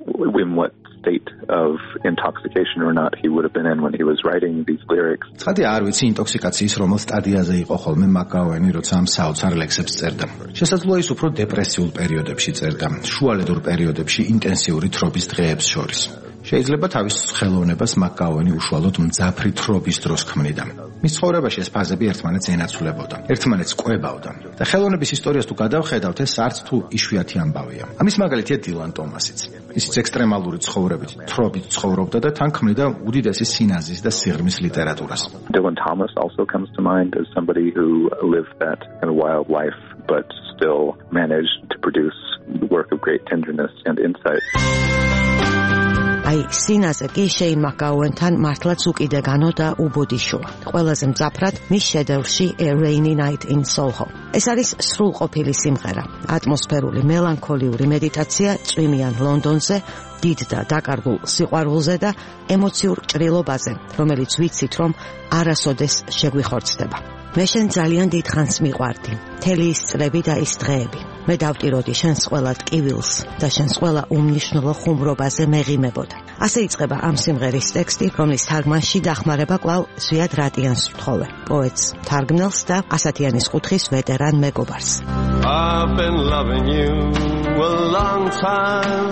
in what state of intoxication or not he would have been in when he was writing these lyrics. ცხადი არ ვიცი ინტოქსიკაციის რომელ სტადიაზე იყო ხოლმე მაკაუენი, როცა ამ საოცარ ლექსებს წერდა. შესაძლოა ის უფრო დეპრესიულ პერიოდებში წერდა, შუალედურ პერიოდებში ინტენსიური თრობის დღეებს შორის. შეიძლება თავის ხელოვნებას მაკაუენი უშუალოდ მძაფრი თრობის დროს ქმნიდა. მის ცხოვრებაში ეს ფაზები ერთმანეთს ენაცვლებოდა, ერთმანეთს კვებავდა. და ხელოვნების ისტორიას თუ გადავხედავთ, ეს არც თუ იშვიათი ამბავია. ამის მაგალითია დილან ტომასიც. ისიც ექსტრემალური ცხოვრებით, თრობით ცხოვრობდა და თან ქმნიდა უდიდესი სინაზის და სიღრმის ლიტერატურას. Dylan Thomas also comes to mind as somebody who lived that kind of wild life but still managed to produce work of great tenderness and insight. აი სინაზე კი შეინ მაკაუენთან მართლაც უკიდეგანო და უბოდიშოა. ყველაზე მძაფრად მის შედევრში A Rainy Night in Soho. ეს არის სრულყოფილი სიმღერა, ატმოსფერული მელანქოლიური მედიტაცია წვიმიან ლონდონზე, დიდ და დაკარგულ სიყვარულზე და ემოციურ ჭრილობაზე, რომელიც ვიცით რომ არასოდეს შეგვიხორცდება. მე შენ ძალიან დიდხანს მიყვარდი, მთელი ის წლები და ის დღეები. მე დავტიროდი შენს ყველა ტკივილს და შენს ყველა უმნიშვნელო ხუმრობაზე მეღიმებოდა. ასე იწყება ამ სიმღერის ტექსტი, რომლის თარგმანში დახმარება კვლავ ზვიად რატიანს ვთხოვე, პოეტს, თარგმნელს და ასათიანის კუთხის ვეტერან მეგობარს. I've been loving you a long time,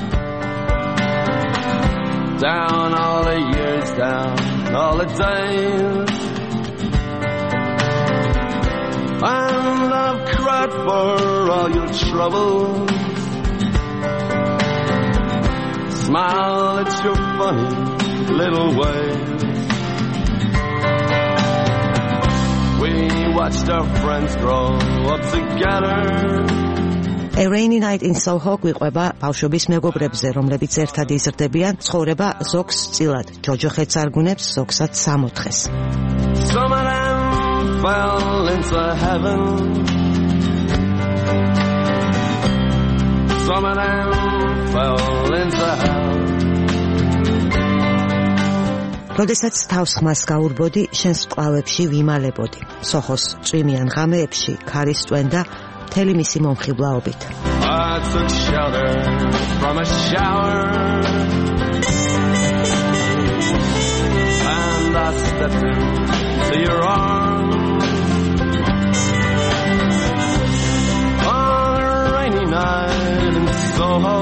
down all the years, down all the days, and I've cried for all your troubles. Smile at your funny little ways. We watched our friends grow up together. A Rainy Night in Soho გვიყვება ბავშვობის მეგობრებზე, რომლებიც ერთად იზრდებიან, ცხოვრება ზოგს წილად ჯოჯოხეთს არგუნებს, ზოგსაც სამოთხეს. Some of them fell into heaven, some of them fell into hell. როდესაც თავს ხმას გაურბოდი, შენს მკლავებში ვიმალებოდი. სოხოს წვიმიან ღამეებში ქარის წვენდა მთელი მისი მომხიბლაობით. I took shelter from a shower, and I stepped into your arms on a rainy night in Soho.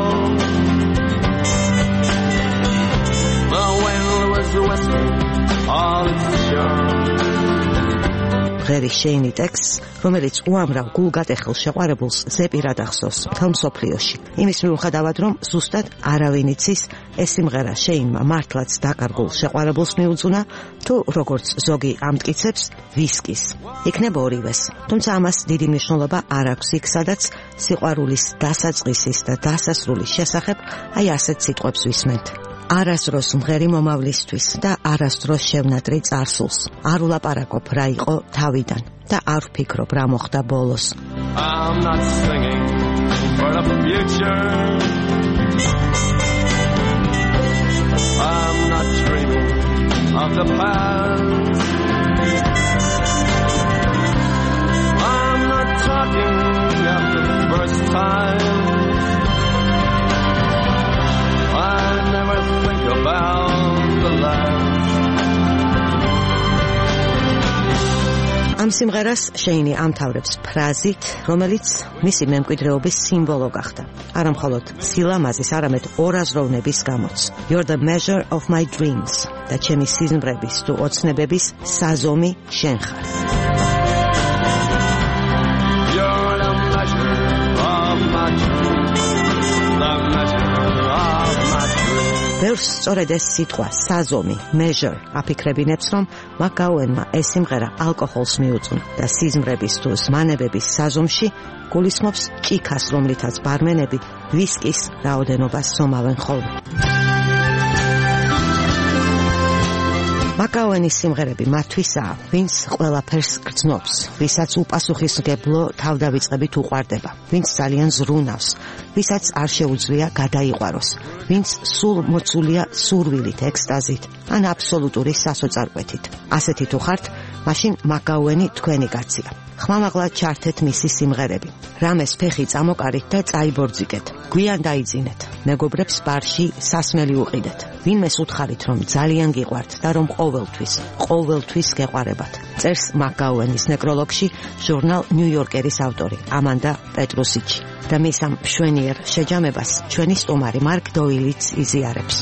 The wind was whistling all its charm. ღერის შეინი ტექსტს, რომელიც უამრავ გულგატეხილ შეყვარებულს ზეპირად ახსოვს მთელ მსოფლიოში. იმის მიუხედავად, რომ ზუსტად არავინ იცის, ეს სიმღერა შეინმა მართლაც დაკარგულ შეყვარებულს მიუძღვნა, თუ როგორც ზოგი ამტკიცებს, ვისკის. იქნება ორივეს. თუმცა ამას დიდი მნიშვნელობა არ აქვს იქ, სადაც სიყვარულის დასაწყისის და დასასრულის შესახებ აი ასეთ სიტყვებს ვისმენთ. არასდროს მღერი მომავლისთვის და არასდროს შევნატრი წარსულს. არ ვლაპარაკობ რა იყო თავიდან და არ ვფიქრობ რა მოხდა ბოლოს. I'm not singing for the future, I'm not dreaming of the past, I'm not talking after the first time, I never think about the last. ამ სიმღერას შეინი ამთავრებს ფრაზით, რომელიც მისი მემკვიდრეობის სიმბოლო გახდა. არა მხოლოდ სილამაზის, არამედ ორაზროვნების გამოც. You're the measure of my dreams. და ჩემი სიზმრების თუ ოცნებების საზომი შენ ხარ. You're the measure of my dreams, the measure of my dreams. ბევრს სწორედ ეს სიტყვა საზომი, measure აფიქრებინებს, რომ მაკაუენმა ეს სიმღერა ალკოჰოლს მიუძღვნა და სიზმრების თუ ზმანებების საზომში გულისხმობს ჭიქას, რომლითაც ბარმენები ვისკის რაოდენობას სომავენ ხოლმე. მაკაუენის სიმღერები მათთვისაა, ვინც ყველაფერს გრძნობს, ვისაც უპასუხისმგებლო თავდავიწყებით უყვარდება, ვინც ძალიან ზრუნავს, ვისაც არ შეუძლია გადაიყვაროს, ვინც სულ მოცულია სურვილით, ექსტაზით, ან აბსოლუტური სასოწარკვეთით. ასეთი თუ ხართ, მაშინ მაკაუენი თქვენი კაცია. ხმამაღლა ჩართეთ მისი სიმღერები. რამეს ფეხი წამოკარით და წაიბორძიკეთ. გვიან დაიძინეთ. მეგობრებს ბარში სასმელი უყიდეთ. ვინმეს უთხარით, რომ ძალიან გიყვართ და რომ ყოველთვის გეყვარებათ. წერს მაკაუენის ნეკროლოგში ჟურნალ ნიუ-იორკერის ავტორი ამანდა პეტრუსიჩი. და მის ამ მშვენიერ შეჯამებას ჩვენი სტუმარი მარკ დოილიც იზიარებს.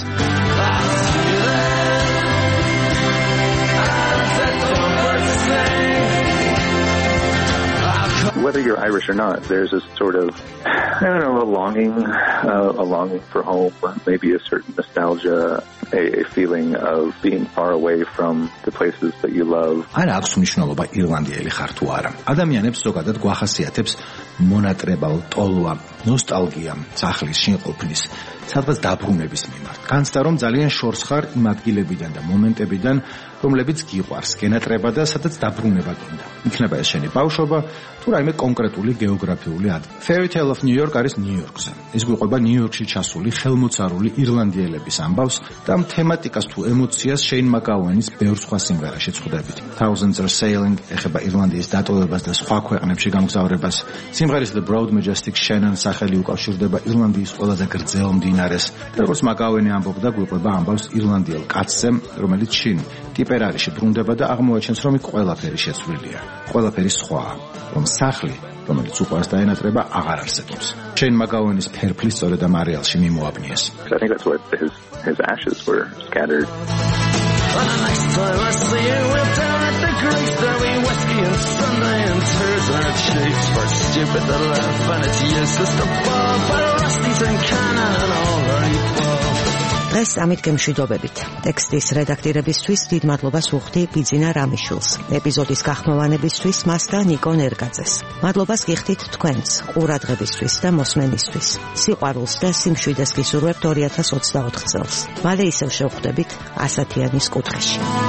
Whether you're Irish or not, there's a sort of, I don't know, a longing for home, maybe a certain nostalgia, a feeling of being far away from the places that you love. არა აქვს მნიშვნელობა ირლანდიელი ხარ თუ არა. ადამიანებს ზოგადად გვახასიათებს მონატრებალ ტოლვა ნოსტალგია, სახლის შინყოფნის, სადღაც დაბრუნების მიმართ. განცდა რომ ძალიან შორს ხარ იმ ადგილებიდან და მომენტებიდან, რომლებიც გიყვარს, გენატრება და სადაც დაბრუნება გინდა. იქნება ეს შენი ბავშვობა თუ რაიმე კონკრეტული გეოგრაფიული ადგილი. Fairy Tale of New York არის ნიუ-იორკზე. ის გვიყვება ნიუ-იორკში ჩასული ხელმოცარული ირლანდიელების ამბავს და ამ თემატიკას თუ ემოციას შეინ მაკაუენის ბევრ სხვა სიმღერაში წხვდებით. Thousands Are Sailing ეხება ირლანდიის დატოვებას და სხვა ქვეყნებში გამგზავრებას. სიმღერის The Broad Majestic Shannon სახელი უკავშირდება ირლანდიის ყველაზე გრძელ მდინარეს და როგორც მაკაუენი ამბობდა, გვიყვება ამბავს ირლანდიელ კაცზე, რომელიც შინ ტიპერარიში ბრუნდება და აღმოაჩენს, რომ იქ ყველაფერი შეცვლილია. ყველაფერი სხვაა, რომ სახლი, რომელიც უყვარს დაენატრება, აღარ არსებობს. შენ მაკაუენის ფერფლის სწორედ ამ არეალში მიმოაბნიეს. I think that's what his ashes were scattered. On the next time I see you, we're down at the Greek. There'll be whiskey and Sunday and tears in our cheeks. We're stupid to laugh and it's useless to fall. But Rusty's and Cannon and all are equal. დღეს ამით გემშვიდობებით. ტექსტის რედაქტირებისთვის დიდ მადლობას ვუხდი ბიძინა რამიშვილს. ეპიზოდის გახმოვანებისთვის მას და ნიკო ნერგაძეს. მადლობას გიხდით თქვენს ყურადღებისთვის და მოსმენისთვის. სიყვარულს და სიმშვიდეს გისურვებთ 2024 წელს. მალე ისევ შევხვდებით ასათიანის კუთხეში.